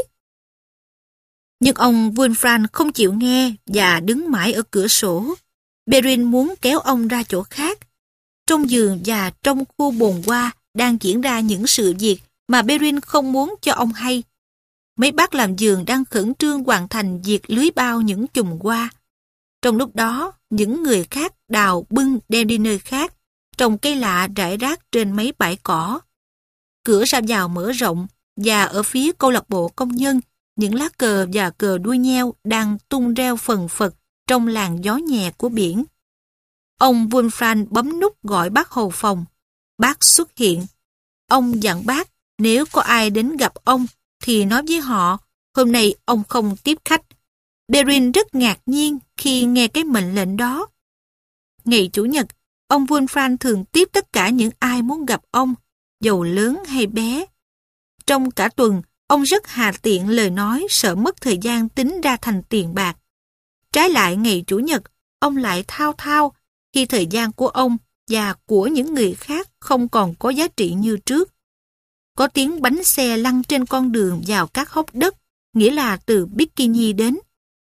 Nhưng ông Wolfram không chịu nghe và đứng mãi ở cửa sổ. Perrin muốn kéo ông ra chỗ khác. Trong vườn và trong khu bồn hoa đang diễn ra những sự việc mà Perrin không muốn cho ông hay. Mấy bác làm vườn đang khẩn trương hoàn thành việc lưới bao những chùm hoa. Trong lúc đó, những người khác đào bưng đem đi nơi khác, trồng cây lạ rải rác trên mấy bãi cỏ. Cửa ra vào mở rộng và ở phía câu lạc bộ công nhân, những lá cờ và cờ đuôi nheo đang tung reo phần phật trong làn gió nhẹ của biển. Ông Wolfram bấm nút gọi bác hầu phòng. Bác xuất hiện. Ông dặn bác nếu có ai đến gặp ông thì nói với họ hôm nay ông không tiếp khách. Perrin rất ngạc nhiên khi nghe cái mệnh lệnh đó. Ngày Chủ nhật, ông Wolfram thường tiếp tất cả những ai muốn gặp ông, dầu lớn hay bé. Trong cả tuần, ông rất hà tiện lời nói sợ mất thời gian tính ra thành tiền bạc. Trái lại ngày Chủ nhật, ông lại thao thao khi thời gian của ông và của những người khác không còn có giá trị như trước. Có tiếng bánh xe lăn trên con đường vào các hốc đất, nghĩa là từ Bikini đến.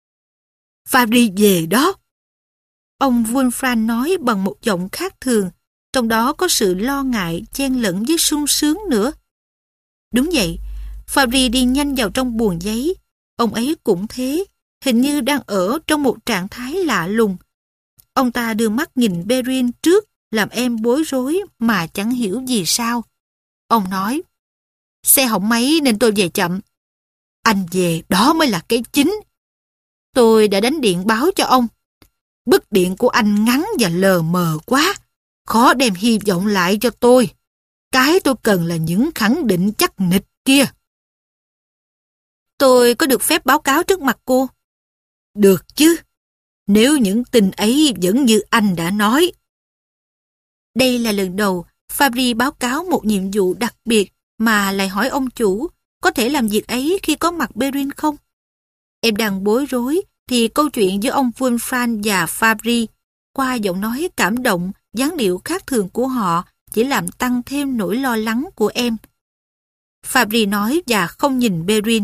Fabry về đó. Ông Wolfram nói bằng một giọng khác thường, trong đó có sự lo ngại chen lẫn với sung sướng nữa. Đúng vậy, Fabry đi nhanh vào trong buồng giấy. Ông ấy cũng thế, hình như đang ở trong một trạng thái lạ lùng. Ông ta đưa mắt nhìn Perrin trước, làm em bối rối mà chẳng hiểu vì sao. Ông nói, xe hỏng máy nên tôi về chậm. Anh về đó mới là cái chính. Tôi đã đánh điện báo cho ông. Bức điện của anh ngắn và lờ mờ quá, khó đem hy vọng lại cho tôi. Cái tôi cần là những khẳng định chắc nịch kia. Tôi có được phép báo cáo trước mặt cô? Được chứ, nếu những tin ấy vẫn như anh đã nói. Đây là lần đầu Fabry báo cáo một nhiệm vụ đặc biệt mà lại hỏi ông chủ có thể làm việc ấy khi có mặt Perrin không? Em đang bối rối thì câu chuyện giữa ông Wolfram và Fabry qua giọng nói cảm động, dáng điệu khác thường của họ chỉ làm tăng thêm nỗi lo lắng của em. Fabry nói và không nhìn Perrin.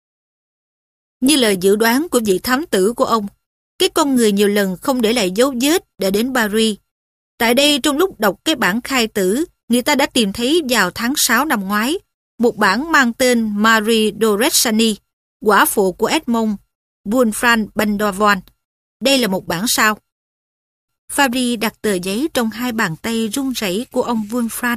Như lời dự đoán của vị thám tử của ông, cái con người nhiều lần không để lại dấu vết đã đến Paris. Tại đây trong lúc đọc cái bản khai tử, người ta đã tìm thấy vào tháng 6 năm ngoái, một bản mang tên Marie Doretsani, quả phụ của Edmond Wolfram Bandovan. Đây là một bản sao. Fabry đặt tờ giấy trong hai bàn tay run rẩy của ông Wolfram.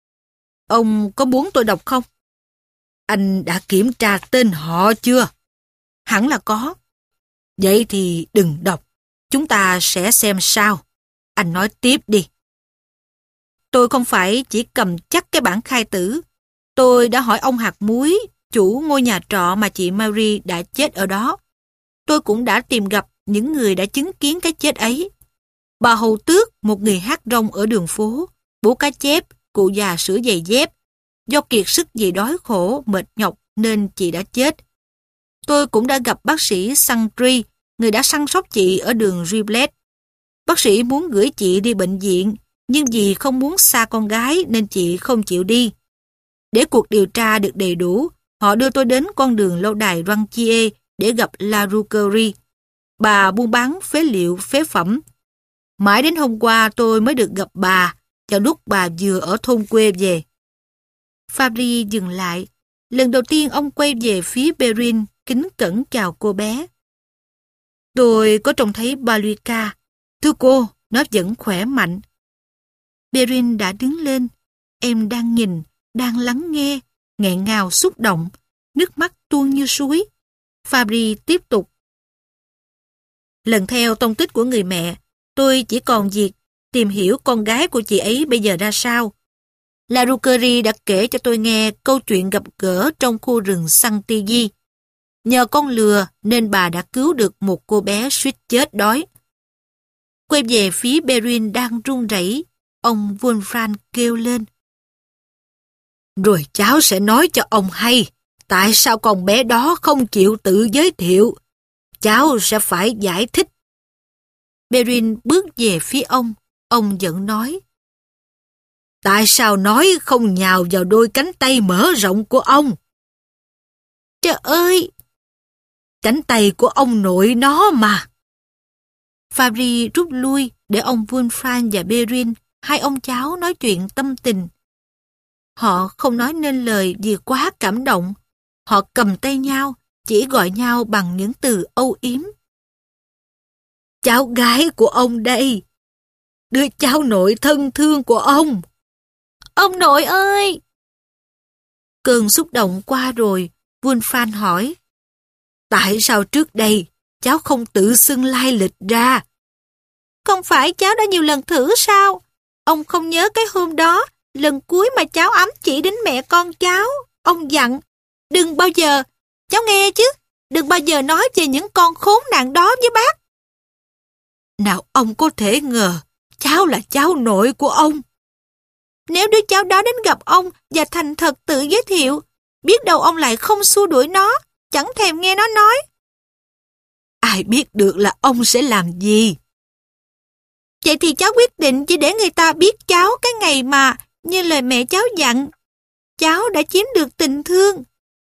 Ông có muốn tôi đọc không? Anh đã kiểm tra tên họ chưa? Hẳn là có. Vậy thì đừng đọc. Chúng ta sẽ xem sau. Anh nói tiếp đi. Tôi không phải chỉ cầm chắc cái bản khai tử. Tôi đã hỏi ông hạt muối, chủ ngôi nhà trọ mà chị Marie đã chết ở đó. Tôi cũng đã tìm gặp những người đã chứng kiến cái chết ấy. Bà hầu tước, một người hát rong ở đường phố, bố cá chép, cụ già sửa giày dép. Do kiệt sức vì đói khổ, mệt nhọc nên chị đã chết. Tôi cũng đã gặp bác sĩ Sandry, người đã săn sóc chị ở đường Riblet. Bác sĩ muốn gửi chị đi bệnh viện, nhưng vì không muốn xa con gái nên chị không chịu đi. Để cuộc điều tra được đầy đủ, họ đưa tôi đến con đường lâu đài Ranchier để gặp La Rouquerie, bà buôn bán phế liệu phế phẩm. Mãi đến hôm qua tôi mới được gặp bà, vào lúc bà vừa ở thôn quê về. Fabry dừng lại. Lần đầu tiên ông quay về phía Perrin, kính cẩn chào cô bé. Tôi có trông thấy Baluika. Thưa cô, Nó vẫn khỏe mạnh. Perrin đã đứng lên. Em đang nhìn, đang lắng nghe, nghẹn ngào xúc động, nước mắt tuôn như suối. Fabry tiếp tục. Lần theo tông tích của người mẹ, tôi chỉ còn việc tìm hiểu con gái của chị ấy bây giờ ra sao. La Rouquerie đã kể cho tôi nghe câu chuyện gặp gỡ trong khu rừng Chantilly. Nhờ con lừa nên bà đã cứu được một cô bé suýt chết đói. Quay về phía Perrin đang run rẩy, ông Wolfram kêu lên. Rồi cháu sẽ nói cho ông hay tại sao con bé đó không chịu tự giới thiệu. Cháu sẽ phải giải thích. Perrin bước về phía ông vẫn nói. Tại sao nói không nhào vào đôi cánh tay mở rộng của ông? Trời ơi! Cánh tay của ông nội nó mà. Fabry rút lui để ông Wolfram và Perrin, hai ông cháu nói chuyện tâm tình. Họ không nói nên lời vì quá cảm động. Họ cầm tay nhau, chỉ gọi nhau bằng những từ âu yếm. Cháu gái của ông đây. Đứa cháu nội thân thương của ông. Ông nội ơi! Cơn xúc động qua rồi, Wolfram hỏi. Tại sao trước đây cháu không tự xưng lai lịch ra? Không phải cháu đã nhiều lần thử sao? Ông không nhớ cái hôm đó, lần cuối mà cháu ám chỉ đến mẹ con cháu. Ông dặn, đừng bao giờ, cháu nghe chứ, đừng bao giờ nói về những con khốn nạn đó với bác. Nào ông có thể ngờ, cháu là cháu nội của ông. Nếu đứa cháu đó đến gặp ông và thành thật tự giới thiệu, biết đâu ông lại không xua đuổi nó, chẳng thèm nghe nó nói. Ai biết được là ông sẽ làm gì? Vậy thì cháu quyết định chỉ để người ta biết cháu cái ngày mà, như lời mẹ cháu dặn, cháu đã chiếm được tình thương.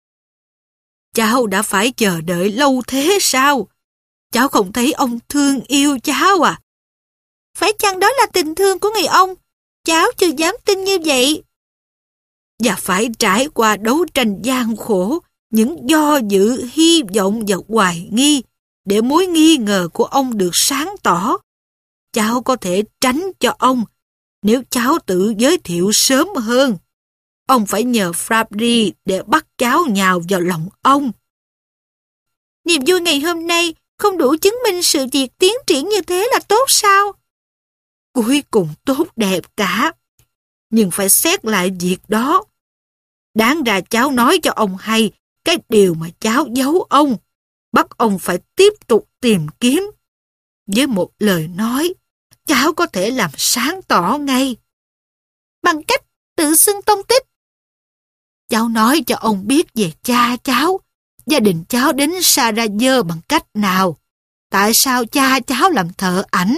Cháu đã phải chờ đợi lâu thế sao? Cháu không thấy ông thương yêu cháu à? Phải chăng đó là tình thương của người ông? Cháu chưa dám tin như vậy. Và phải trải qua đấu tranh gian khổ, những do dự, hy vọng và hoài nghi, để mối nghi ngờ của ông được sáng tỏ. Cháu có thể tránh cho ông, nếu cháu tự giới thiệu sớm hơn. Ông phải nhờ Fabry để bắt cháu nhào vào lòng ông. Niềm vui ngày hôm nay không đủ chứng minh sự việc tiến triển như thế là tốt sao? Cuối cùng tốt đẹp cả. Nhưng phải xét lại việc đó. Đáng ra cháu nói cho ông hay cái điều mà cháu giấu ông. Bắt ông phải tiếp tục tìm kiếm. Với một lời nói, cháu có thể làm sáng tỏ ngay. Bằng cách tự xưng tông tích. Cháu nói cho ông biết về cha cháu, gia đình cháu đến Sarajevo bằng cách nào. Tại sao cha cháu làm thợ ảnh?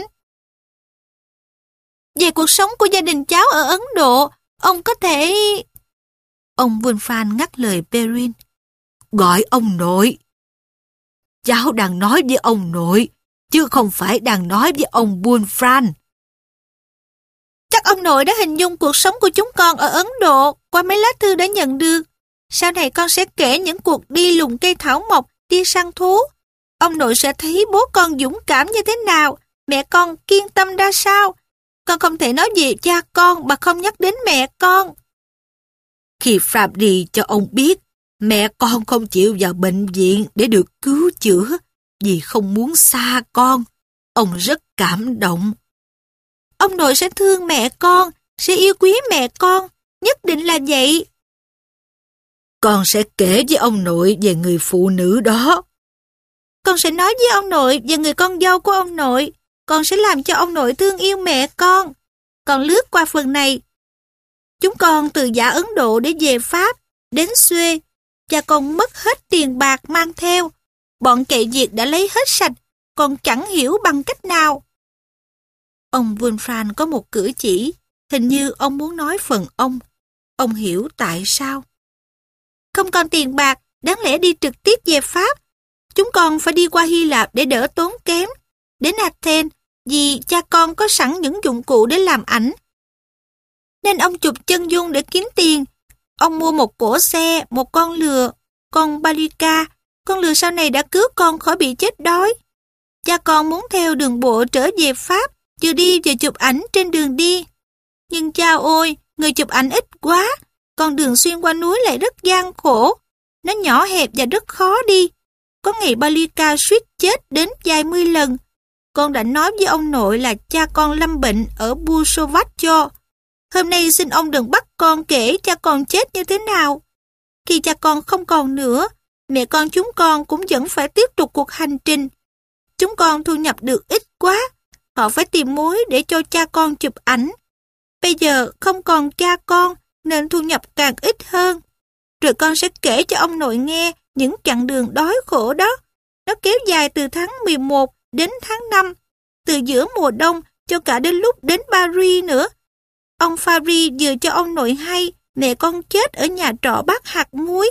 Về cuộc sống của gia đình cháu ở Ấn Độ, ông có thể... Ông Wolfram ngắt lời Perrin. Gọi ông nội. Cháu đang nói với ông nội, chứ không phải đang nói với ông Wolfram. Chắc ông nội đã hình dung cuộc sống của chúng con ở Ấn Độ qua mấy lá thư đã nhận được. Sau này con sẽ kể những cuộc đi lùng cây thảo mộc, đi săn thú. Ông nội sẽ thấy bố con dũng cảm như thế nào, mẹ con kiên tâm ra sao. Con không thể nói về cha con mà không nhắc đến mẹ con. Khi Fabry cho ông biết mẹ con không chịu vào bệnh viện để được cứu chữa vì không muốn xa con, ông rất cảm động. Ông nội sẽ thương mẹ con, sẽ yêu quý mẹ con, nhất định là vậy. Con sẽ kể với ông nội về người phụ nữ đó. Con sẽ nói với ông nội về người con dâu của ông nội. Con sẽ làm cho ông nội thương yêu mẹ con. Còn lướt qua phần này. Chúng con từ giả Ấn Độ để về Pháp, đến Suez, và còn mất hết tiền bạc mang theo. Bọn cậy việc đã lấy hết sạch, còn chẳng hiểu bằng cách nào. Ông Wolfram có một cử chỉ, hình như ông muốn nói phần ông. Ông hiểu tại sao. Không còn tiền bạc, đáng lẽ đi trực tiếp về Pháp. Chúng con phải đi qua Hy Lạp để đỡ tốn kém. Đến Athens, vì cha con có sẵn những dụng cụ để làm ảnh. Nên ông chụp chân dung để kiếm tiền. Ông mua một cỗ xe, một con lừa, con Balika. Con lừa sau này đã cứu con khỏi bị chết đói. Cha con muốn theo đường bộ trở về Pháp, vừa đi vừa chụp ảnh trên đường đi. Nhưng cha ơi, người chụp ảnh ít quá, con đường xuyên qua núi lại rất gian khổ. Nó nhỏ hẹp và rất khó đi. Có ngày Balika suýt chết đến vài mươi lần. Con đã nói với ông nội là cha con lâm bệnh ở Busovatcho. Hôm nay xin ông đừng bắt con kể cha con chết như thế nào. Khi cha con không còn nữa, mẹ con chúng con cũng vẫn phải tiếp tục cuộc hành trình. Chúng con thu nhập được ít quá, họ phải tìm mối để cho cha con chụp ảnh. Bây giờ không còn cha con nên thu nhập càng ít hơn. Rồi con sẽ kể cho ông nội nghe những chặng đường đói khổ đó. Nó kéo dài từ tháng 11 đến tháng 5, từ giữa mùa đông cho cả đến lúc đến Paris nữa. Ông Fabri vừa cho ông nội hay mẹ con chết ở nhà trọ bát hạt muối.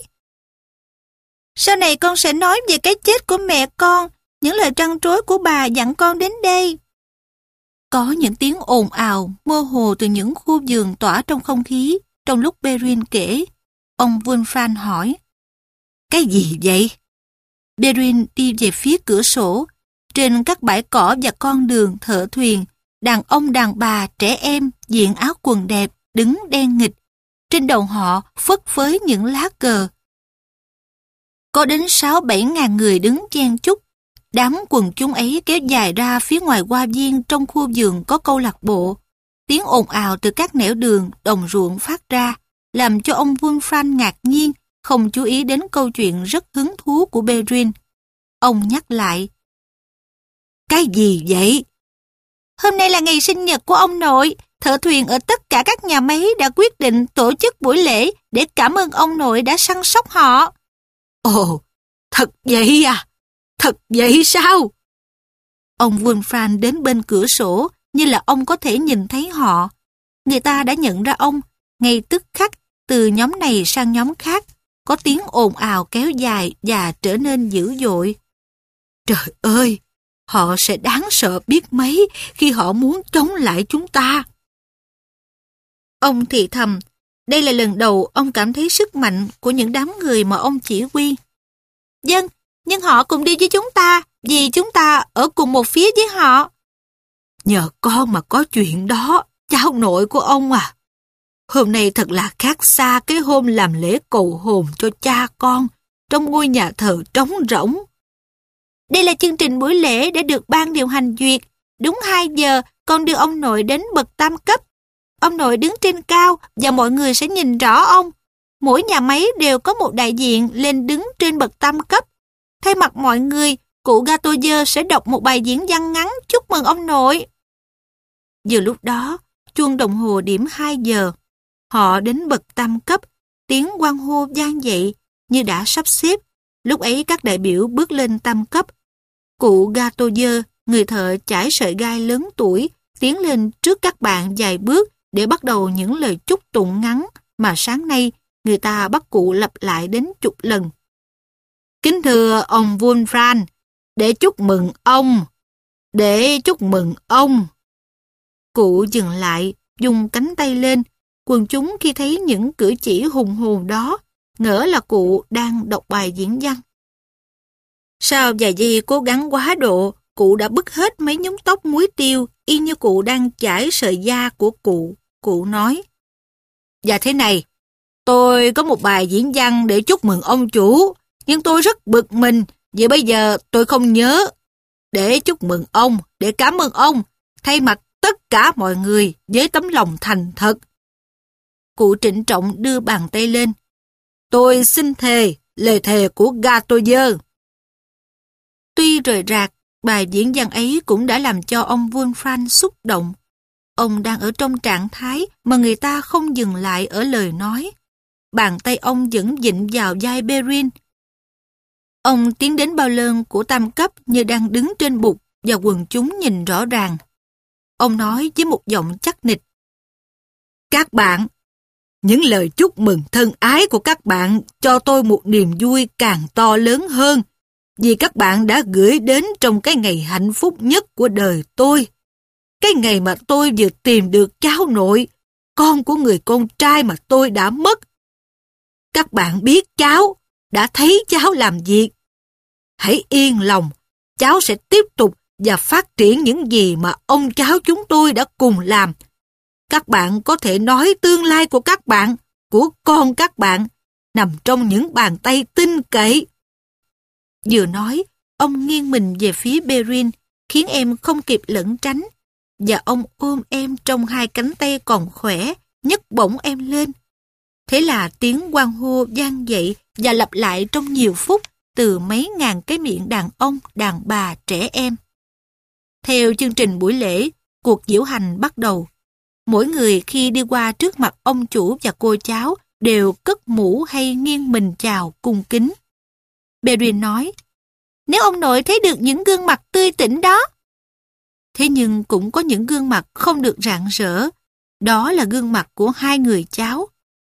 Sau này con sẽ nói về cái chết của mẹ con, những lời trăn trối của bà dặn con đến đây. Có những tiếng ồn ào, mơ hồ từ những khu vườn tỏa trong không khí, trong lúc Perrin kể. Ông Wolfram hỏi, cái gì vậy? Perrin đi về phía cửa sổ. Trên các bãi cỏ và con đường thợ thuyền, đàn ông đàn bà trẻ em diện áo quần đẹp đứng đen nghịch. Trên đầu họ phất phới những lá cờ. Có đến 6-7 ngàn người đứng chen chúc. Đám quần chúng ấy kéo dài ra phía ngoài hoa viên trong khu vườn có câu lạc bộ. Tiếng ồn ào từ các nẻo đường, đồng ruộng phát ra, làm cho ông Wolfram ngạc nhiên, không chú ý đến câu chuyện rất hứng thú của Perrin. Ông nhắc lại, cái gì vậy? Hôm nay là ngày sinh nhật của ông nội. Thợ thuyền ở tất cả các nhà máy đã quyết định tổ chức buổi lễ để cảm ơn ông nội đã săn sóc họ. Ồ, thật vậy à? Thật vậy sao? Ông Wolfram đến bên cửa sổ như là ông có thể nhìn thấy họ. Người ta đã nhận ra ông. Ngay tức khắc, từ nhóm này sang nhóm khác, có tiếng ồn ào kéo dài và trở nên dữ dội. Trời ơi! Họ sẽ đáng sợ biết mấy khi họ muốn chống lại chúng ta. Ông thì thầm, đây là lần đầu ông cảm thấy sức mạnh của những đám người mà ông chỉ huy. Vâng, nhưng họ cùng đi với chúng ta, vì chúng ta ở cùng một phía với họ. Nhờ con mà có chuyện đó, cháu nội của ông à. Hôm nay thật là khác xa cái hôm làm lễ cầu hồn cho cha con trong ngôi nhà thờ trống rỗng. Đây là chương trình buổi lễ đã được ban điều hành duyệt. Đúng 2 giờ, con đưa ông nội đến bậc tam cấp. Ông nội đứng trên cao và mọi người sẽ nhìn rõ ông. Mỗi nhà máy đều có một đại diện lên đứng trên bậc tam cấp. Thay mặt mọi người, cụ Gatoyer sẽ đọc một bài diễn văn ngắn chúc mừng ông nội. Vừa lúc đó, chuông đồng hồ điểm 2 giờ. Họ đến bậc tam cấp, tiếng hoan hô vang dậy như đã sắp xếp. Lúc ấy các đại biểu bước lên tam cấp. Cụ Gatoyer, người thợ chải sợi gai lớn tuổi, tiến lên trước các bạn vài bước để bắt đầu những lời chúc tụng ngắn mà sáng nay người ta bắt cụ lặp lại đến chục lần. Kính thưa ông Wolfram, để chúc mừng ông. Cụ dừng lại, dùng cánh tay lên. Quần chúng khi thấy những cử chỉ hùng hồn đó, ngỡ là cụ đang đọc bài diễn văn. Sau vài giây cố gắng quá độ, cụ đã bứt hết mấy nhúm tóc muối tiêu, y như cụ đang chải sợi da của cụ. Cụ nói, dạ thế này, tôi có một bài diễn văn để chúc mừng ông chủ, nhưng tôi rất bực mình vì bây giờ tôi không nhớ. Để chúc mừng ông, để cảm ơn ông, thay mặt tất cả mọi người với tấm lòng thành thật. Cụ trịnh trọng đưa bàn tay lên. Tôi xin thề, lời thề của Gatoyer. Tuy rời rạc, bài diễn văn ấy cũng đã làm cho ông Wolfram xúc động. Ông đang ở trong trạng thái mà người ta không dừng lại ở lời nói. Bàn tay ông vẫn vịn vào vai Perrin. Ông tiến đến bao lơn của tam cấp như đang đứng trên bục và quần chúng nhìn rõ ràng. Ông nói với một giọng chắc nịch. Các bạn, những lời chúc mừng thân ái của các bạn cho tôi một niềm vui càng to lớn hơn vì các bạn đã gửi đến trong cái ngày hạnh phúc nhất của đời tôi. Cái ngày mà tôi vừa tìm được cháu nội, con của người con trai mà tôi đã mất. Các bạn biết cháu, đã thấy cháu làm việc. Hãy yên lòng, cháu sẽ tiếp tục và phát triển những gì mà ông cháu chúng tôi đã cùng làm. Các bạn có thể nói tương lai của các bạn, của con các bạn, nằm trong những bàn tay tin cậy. Vừa nói, ông nghiêng mình về phía Perrin, khiến em không kịp lẩn tránh, và ông ôm em trong hai cánh tay còn khỏe, nhấc bổng em lên. Thế là tiếng hoan hô vang dậy và lặp lại trong nhiều phút từ mấy ngàn cái miệng đàn ông, đàn bà, trẻ em. Theo chương trình buổi lễ, cuộc diễu hành bắt đầu. Mỗi người khi đi qua trước mặt ông chủ và cô cháu đều cất mũ hay nghiêng mình chào cung kính. Perrin nói, nếu ông nội thấy được những gương mặt tươi tỉnh đó. Thế nhưng cũng có những gương mặt không được rạng rỡ. Đó là gương mặt của hai người cháu.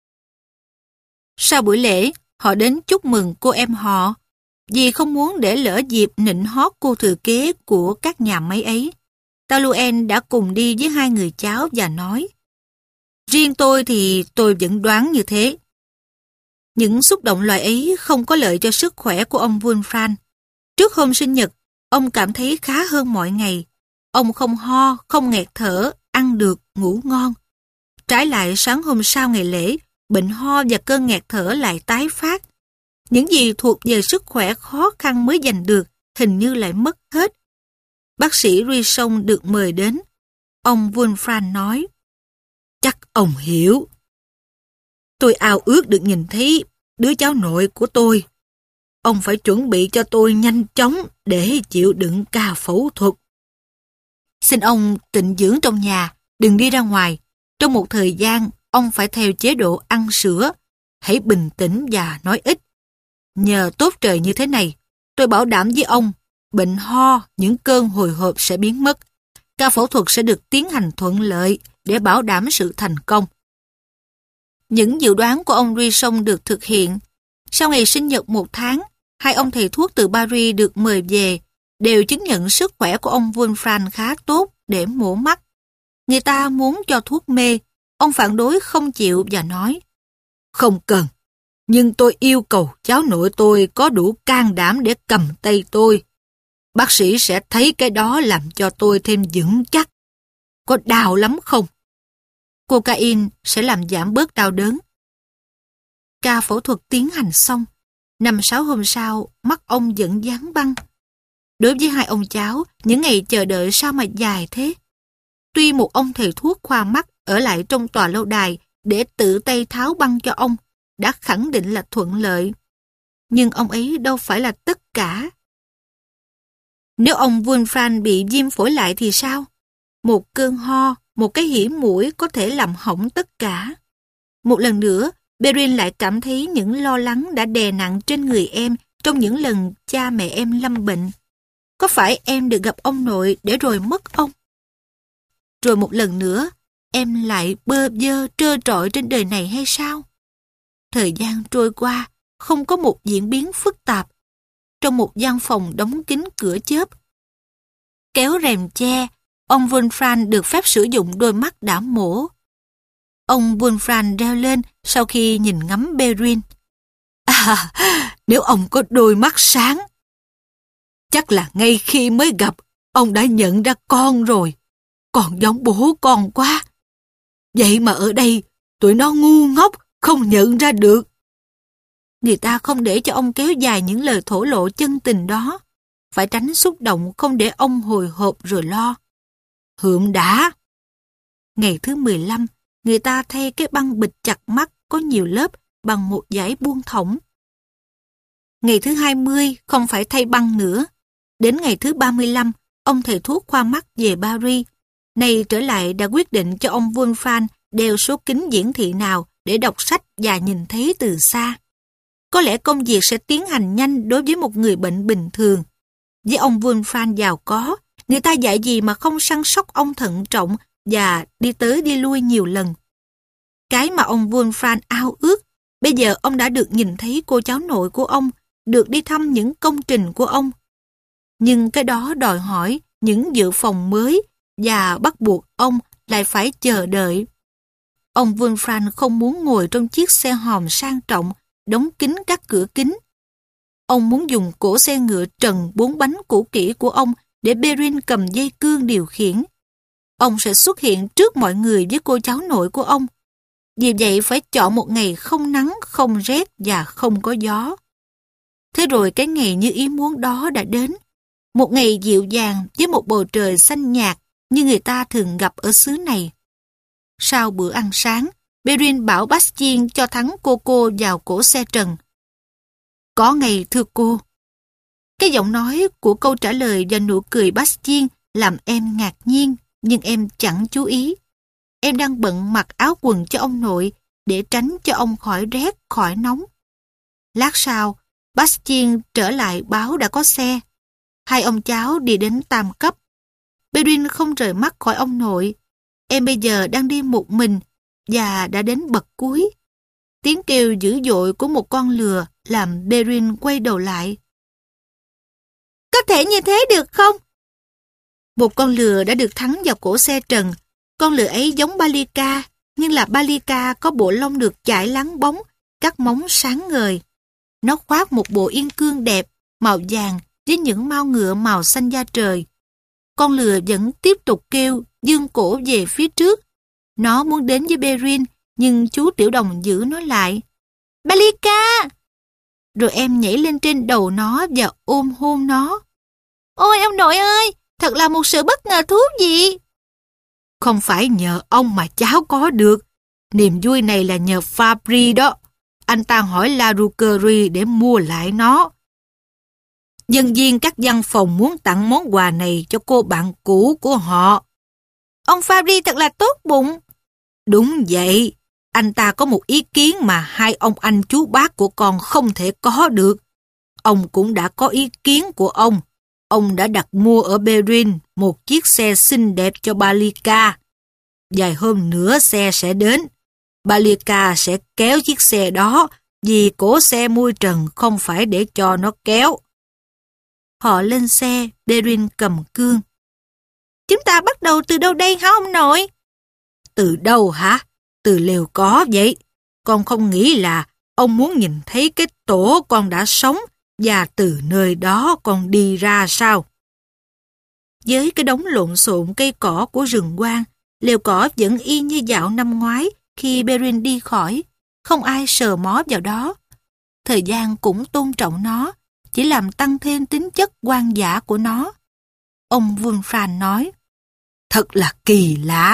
Sau buổi lễ, họ đến chúc mừng cô em họ, vì không muốn để lỡ dịp nịnh hót cô thừa kế của các nhà máy ấy. Taluen đã cùng đi với hai người cháu và nói, riêng tôi thì tôi vẫn đoán như thế. Những xúc động loại ấy không có lợi cho sức khỏe của ông Wolfram. Trước hôm sinh nhật, ông cảm thấy khá hơn mọi ngày. Ông không ho, không nghẹt thở, ăn được, ngủ ngon. Trái lại sáng hôm sau ngày lễ, bệnh ho và cơn nghẹt thở lại tái phát. Những gì thuộc về sức khỏe khó khăn mới giành được, hình như lại mất hết. Bác sĩ Risson được mời đến. Ông Wolfram nói, chắc ông hiểu. Tôi ao ước được nhìn thấy đứa cháu nội của tôi. Ông phải chuẩn bị cho tôi nhanh chóng để chịu đựng ca phẫu thuật. Xin ông tịnh dưỡng trong nhà, đừng đi ra ngoài. Trong một thời gian, ông phải theo chế độ ăn sữa. Hãy bình tĩnh và nói ít. Nhờ tốt trời như thế này, tôi bảo đảm với ông, bệnh ho, những cơn hồi hộp sẽ biến mất. Ca phẫu thuật sẽ được tiến hành thuận lợi để bảo đảm sự thành công. Những dự đoán của ông Risson được thực hiện. Sau ngày sinh nhật 1 tháng, hai ông thầy thuốc từ Paris được mời về, đều chứng nhận sức khỏe của ông Wolfram khá tốt để mổ mắt. Người ta muốn cho thuốc mê, ông phản đối không chịu và nói, không cần, nhưng tôi yêu cầu cháu nội tôi có đủ can đảm để cầm tay tôi. Bác sĩ sẽ thấy cái đó làm cho tôi thêm vững chắc. Có đau lắm không? Cocaine sẽ làm giảm bớt đau đớn. Ca phẫu thuật tiến hành xong. 5-6 hôm sau, mắt ông vẫn dán băng. Đối với hai ông cháu, những ngày chờ đợi sao mà dài thế? Tuy một ông thầy thuốc khoa mắt ở lại trong tòa lâu đài để tự tay tháo băng cho ông, đã khẳng định là thuận lợi. Nhưng ông ấy đâu phải là tất cả. Nếu ông Wolfram bị viêm phổi lại thì sao? Một cơn ho, một cái hỉ mũi có thể làm hỏng tất cả. Một lần nữa, Perrin lại cảm thấy những lo lắng đã đè nặng trên người em trong những lần cha mẹ em lâm bệnh. Có phải em được gặp ông nội để rồi mất ông? Rồi một lần nữa, em lại bơ vơ trơ trọi trên đời này hay sao? Thời gian trôi qua, không có một diễn biến phức tạp. Trong một gian phòng đóng kín cửa chớp, kéo rèm che, ông Wolfram được phép sử dụng đôi mắt đã mổ. Ông Wolfram reo lên sau khi nhìn ngắm Perrin. À, nếu ông có đôi mắt sáng. Chắc là ngay khi mới gặp, ông đã nhận ra con rồi. Con giống bố con quá. Vậy mà ở đây, tụi nó ngu ngốc, không nhận ra được. Người ta không để cho ông kéo dài những lời thổ lộ chân tình đó. Phải tránh xúc động, không để ông hồi hộp rồi lo. Hượm đã. Ngày thứ 15, người ta thay cái băng bịt chặt mắt có nhiều lớp bằng một dải buông thõng. Ngày thứ 20 không phải thay băng nữa. Đến ngày thứ 35, ông thầy thuốc khoa mắt về Paris. Nay trở lại đã quyết định cho ông Wolfram đeo số kính hiển thị nào để đọc sách và nhìn thấy từ xa. Có lẽ công việc sẽ tiến hành nhanh đối với một người bệnh bình thường. Với ông Wolfram giàu có, người ta dạy gì mà không săn sóc ông thận trọng và đi tới đi lui nhiều lần. Cái mà ông Wolfram ao ước, bây giờ ông đã được nhìn thấy cô cháu nội của ông, được đi thăm những công trình của ông. Nhưng cái đó đòi hỏi những dự phòng mới và bắt buộc ông lại phải chờ đợi. Ông Wolfram không muốn ngồi trong chiếc xe hòm sang trọng, đóng kín các cửa kính. Ông muốn dùng cỗ xe ngựa trần 4 bánh cũ kỹ của ông để Perrin cầm dây cương điều khiển. Ông sẽ xuất hiện trước mọi người với cô cháu nội của ông. Vì vậy phải chọn một ngày không nắng, không rét và không có gió. Thế rồi cái ngày như ý muốn đó đã đến. Một ngày dịu dàng với một bầu trời xanh nhạt như người ta thường gặp ở xứ này. Sau bữa ăn sáng, Perrin bảo Bastien cho thắng Coco vào cổ xe trần. Có ngày thưa cô. Cái giọng nói của câu trả lời và nụ cười Bastien làm em ngạc nhiên, nhưng em chẳng chú ý. Em đang bận mặc áo quần cho ông nội để tránh cho ông khỏi rét, khỏi nóng. Lát sau, Bastien trở lại báo đã có xe. Hai ông cháu đi đến Tam Cấp. Perrin không rời mắt khỏi ông nội. Em bây giờ đang đi một mình và đã đến bậc cuối. Tiếng kêu dữ dội của một con lừa làm Perrin quay đầu lại. Có thể như thế được không? Một con lừa đã được thắng vào cổ xe trần. Con lừa ấy giống Balika, nhưng là Balika có bộ lông được chải láng bóng, các móng sáng ngời. Nó khoác một bộ yên cương đẹp, màu vàng với những mao ngựa màu xanh da trời. Con lừa vẫn tiếp tục kêu, dương cổ về phía trước. Nó muốn đến với Perrin, nhưng chú Tiểu Đồng giữ nó lại. Balika! Rồi em nhảy lên trên đầu nó và ôm hôn nó. Ôi ông nội ơi, thật là một sự bất ngờ thú vị. Không phải nhờ ông mà cháu có được. Niềm vui này là nhờ Fabry đó. Anh ta hỏi La Rouquerie để mua lại nó. Nhân viên các văn phòng muốn tặng món quà này cho cô bạn cũ của họ. Ông Fabry thật là tốt bụng. Đúng vậy. Anh ta có một ý kiến mà hai ông anh chú bác của con không thể có được. Ông cũng đã có ý kiến của ông. Ông đã đặt mua ở Perrin một chiếc xe xinh đẹp cho Balika. Vài hôm nữa xe sẽ đến. Balika sẽ kéo chiếc xe đó vì cổ xe mui trần không phải để cho nó kéo. Họ lên xe, Perrin cầm cương. Chúng ta bắt đầu từ đâu đây hả ông nội? Từ đâu hả? Từ lều có vậy. Con không nghĩ là ông muốn nhìn thấy cái tổ con đã sống và từ nơi đó con đi ra sao? Với cái đống lộn xộn cây cỏ của rừng hoang, lều cỏ vẫn y như dạo năm ngoái khi Perrin đi khỏi. Không ai sờ mó vào đó. Thời gian cũng tôn trọng nó, chỉ làm tăng thêm tính chất hoang dã của nó. Ông Wolfram nói, thật là kỳ lạ.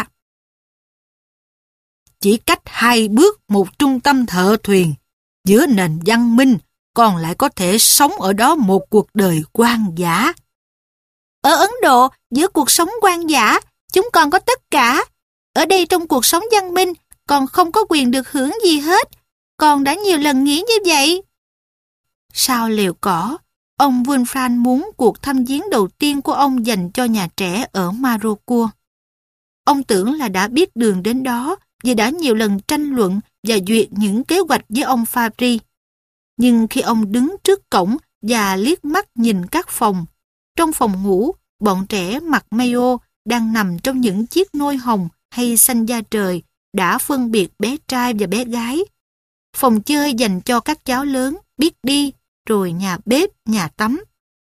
Chỉ cách 2 bước một trung tâm thợ thuyền, giữa nền văn minh, còn lại có thể sống ở đó một cuộc đời hoang dã. Ở Ấn Độ, giữa cuộc sống hoang dã, chúng con có tất cả. Ở đây trong cuộc sống văn minh, con không có quyền được hưởng gì hết. Con đã nhiều lần nghĩ như vậy. Sau lều cỏ, ông Wolfram muốn cuộc thăm viếng đầu tiên của ông dành cho nhà trẻ ở Marocco. Ông tưởng là đã biết đường đến đó vì đã nhiều lần tranh luận và duyệt những kế hoạch với ông Fabry. Nhưng khi ông đứng trước cổng và liếc mắt nhìn các phòng, trong phòng ngủ, bọn trẻ mặc maillot đang nằm trong những chiếc nôi hồng hay xanh da trời đã phân biệt bé trai và bé gái. Phòng chơi dành cho các cháu lớn biết đi, rồi nhà bếp, nhà tắm.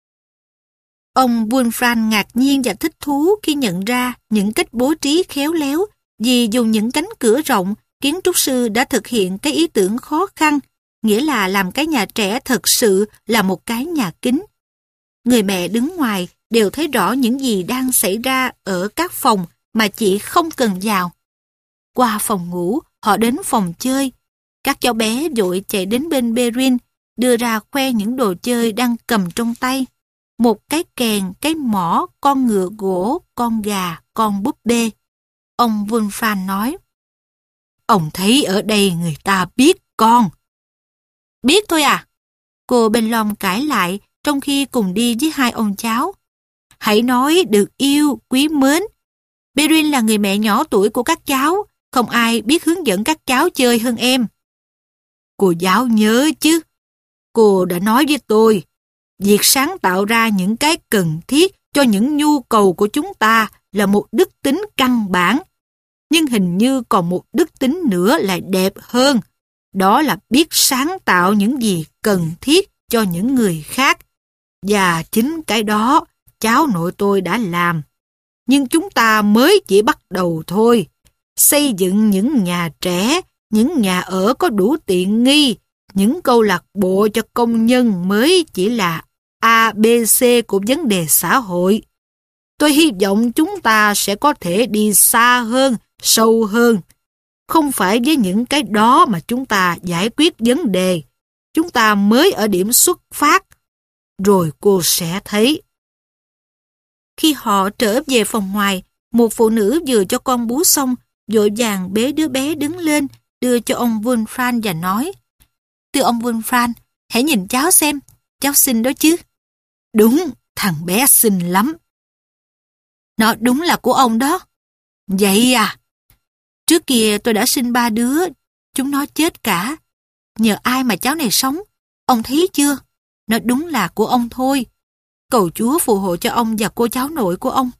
Ông Wolfram ngạc nhiên và thích thú khi nhận ra những cách bố trí khéo léo vì dùng những cánh cửa rộng, kiến trúc sư đã thực hiện cái ý tưởng khó khăn, nghĩa là làm cái nhà trẻ thật sự là một cái nhà kính. Người mẹ đứng ngoài đều thấy rõ những gì đang xảy ra ở các phòng mà chị không cần vào. Qua phòng ngủ, họ đến phòng chơi. Các cháu bé vội chạy đến bên Perrin, đưa ra khoe những đồ chơi đang cầm trong tay. Một cái kèn, cái mõ, con ngựa gỗ, con gà, con búp bê. Ông Wolfram nói, ông thấy ở đây người ta biết con. Biết thôi à? Cô Benlom cãi lại trong khi cùng đi với hai ông cháu. Hãy nói được yêu, quý mến. Perrin là người mẹ nhỏ tuổi của các cháu, không ai biết hướng dẫn các cháu chơi hơn em. Cô giáo nhớ chứ? Cô đã nói với tôi, việc sáng tạo ra những cái cần thiết cho những nhu cầu của chúng ta là một đức tính căn bản. Nhưng hình như còn một đức tính nữa lại đẹp hơn. Đó là biết sáng tạo những gì cần thiết cho những người khác. Và chính cái đó cháu nội tôi đã làm. Nhưng chúng ta mới chỉ bắt đầu thôi. Xây dựng những nhà trẻ, những nhà ở có đủ tiện nghi, những câu lạc bộ cho công nhân mới chỉ là ABC của vấn đề xã hội. Tôi hy vọng chúng ta sẽ có thể đi xa hơn, sâu hơn. Không phải với những cái đó mà chúng ta giải quyết vấn đề. Chúng ta mới ở điểm xuất phát. Rồi cô sẽ thấy. Khi họ trở về phòng ngoài, một phụ nữ vừa cho con bú xong, vội vàng bế đứa bé đứng lên, đưa cho ông Wolfram và nói: "Thưa ông Wolfram, hãy nhìn cháu xem, cháu xinh đó chứ?" "Đúng, thằng bé xinh lắm." "Nó đúng là của ông đó." "Vậy à?" "Trước kia tôi đã sinh 3 đứa, chúng nó chết cả. Nhờ ai mà cháu này sống? Ông thấy chưa? Nó đúng là của ông thôi. Cầu Chúa phù hộ cho ông và cô cháu nội của ông."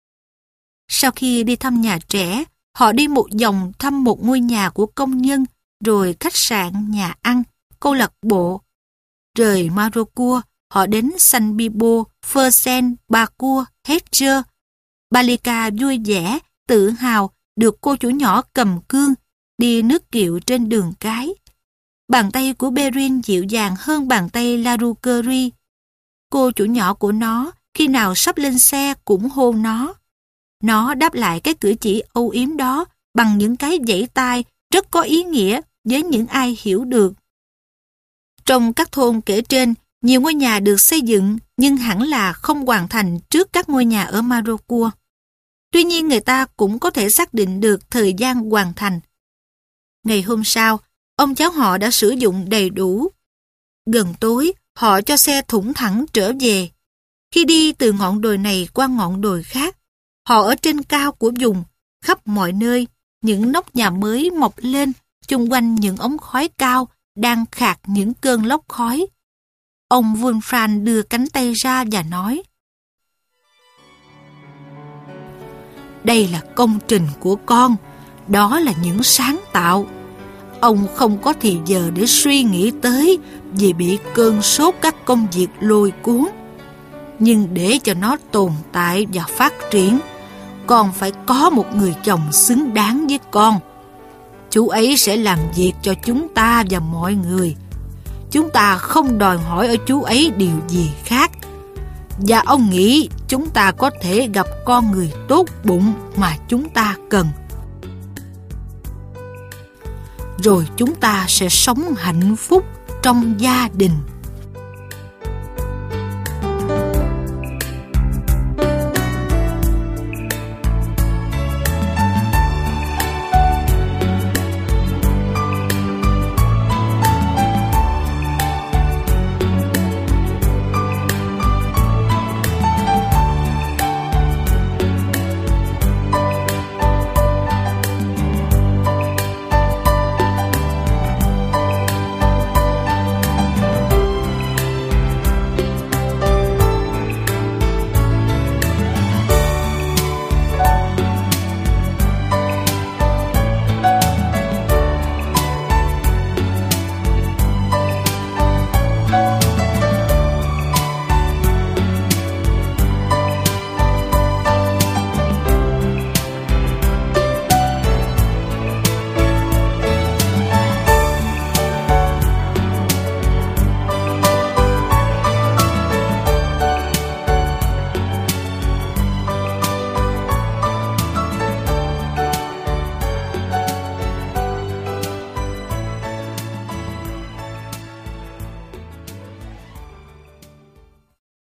Sau khi đi thăm nhà trẻ, họ đi một vòng thăm một ngôi nhà của công nhân, rồi khách sạn, nhà ăn, câu lạc bộ. Rời Marocourt, họ đến San Bibo, Fersen, Bacour, Hedger. Balika vui vẻ, tự hào được cô chủ nhỏ cầm cương, đi nước kiệu trên đường cái. Bàn tay của Berin dịu dàng hơn bàn tay Larouquerie. Cô chủ nhỏ của nó, khi nào sắp lên xe cũng hôn nó. Nó đáp lại cái cử chỉ âu yếm đó bằng những cái vẫy tay rất có ý nghĩa với những ai hiểu được. Trong các thôn kể trên, nhiều ngôi nhà được xây dựng nhưng hẳn là không hoàn thành trước các ngôi nhà ở Marocourt. Tuy nhiên người ta cũng có thể xác định được thời gian hoàn thành. Ngày hôm sau, ông cháu họ đã sử dụng đầy đủ. Gần tối, họ cho xe thủng thẳng trở về. Khi đi từ ngọn đồi này qua ngọn đồi khác, họ ở trên cao của vùng, khắp mọi nơi, những nóc nhà mới mọc lên, chung quanh những ống khói cao đang khạc những cơn lốc khói. Ông Wolfram đưa cánh tay ra và nói: "Đây là công trình của con, đó là những sáng tạo. Ông không có thì giờ để suy nghĩ tới vì bị cơn sốt các công việc lôi cuốn. Nhưng để cho nó tồn tại và phát triển, con phải có một người chồng xứng đáng với con. Chú ấy sẽ làm việc cho chúng ta và mọi người. Chúng ta không đòi hỏi ở chú ấy điều gì khác. Và ông nghĩ chúng ta có thể gặp con người tốt bụng mà chúng ta cần. Rồi chúng ta sẽ sống hạnh phúc trong gia đình."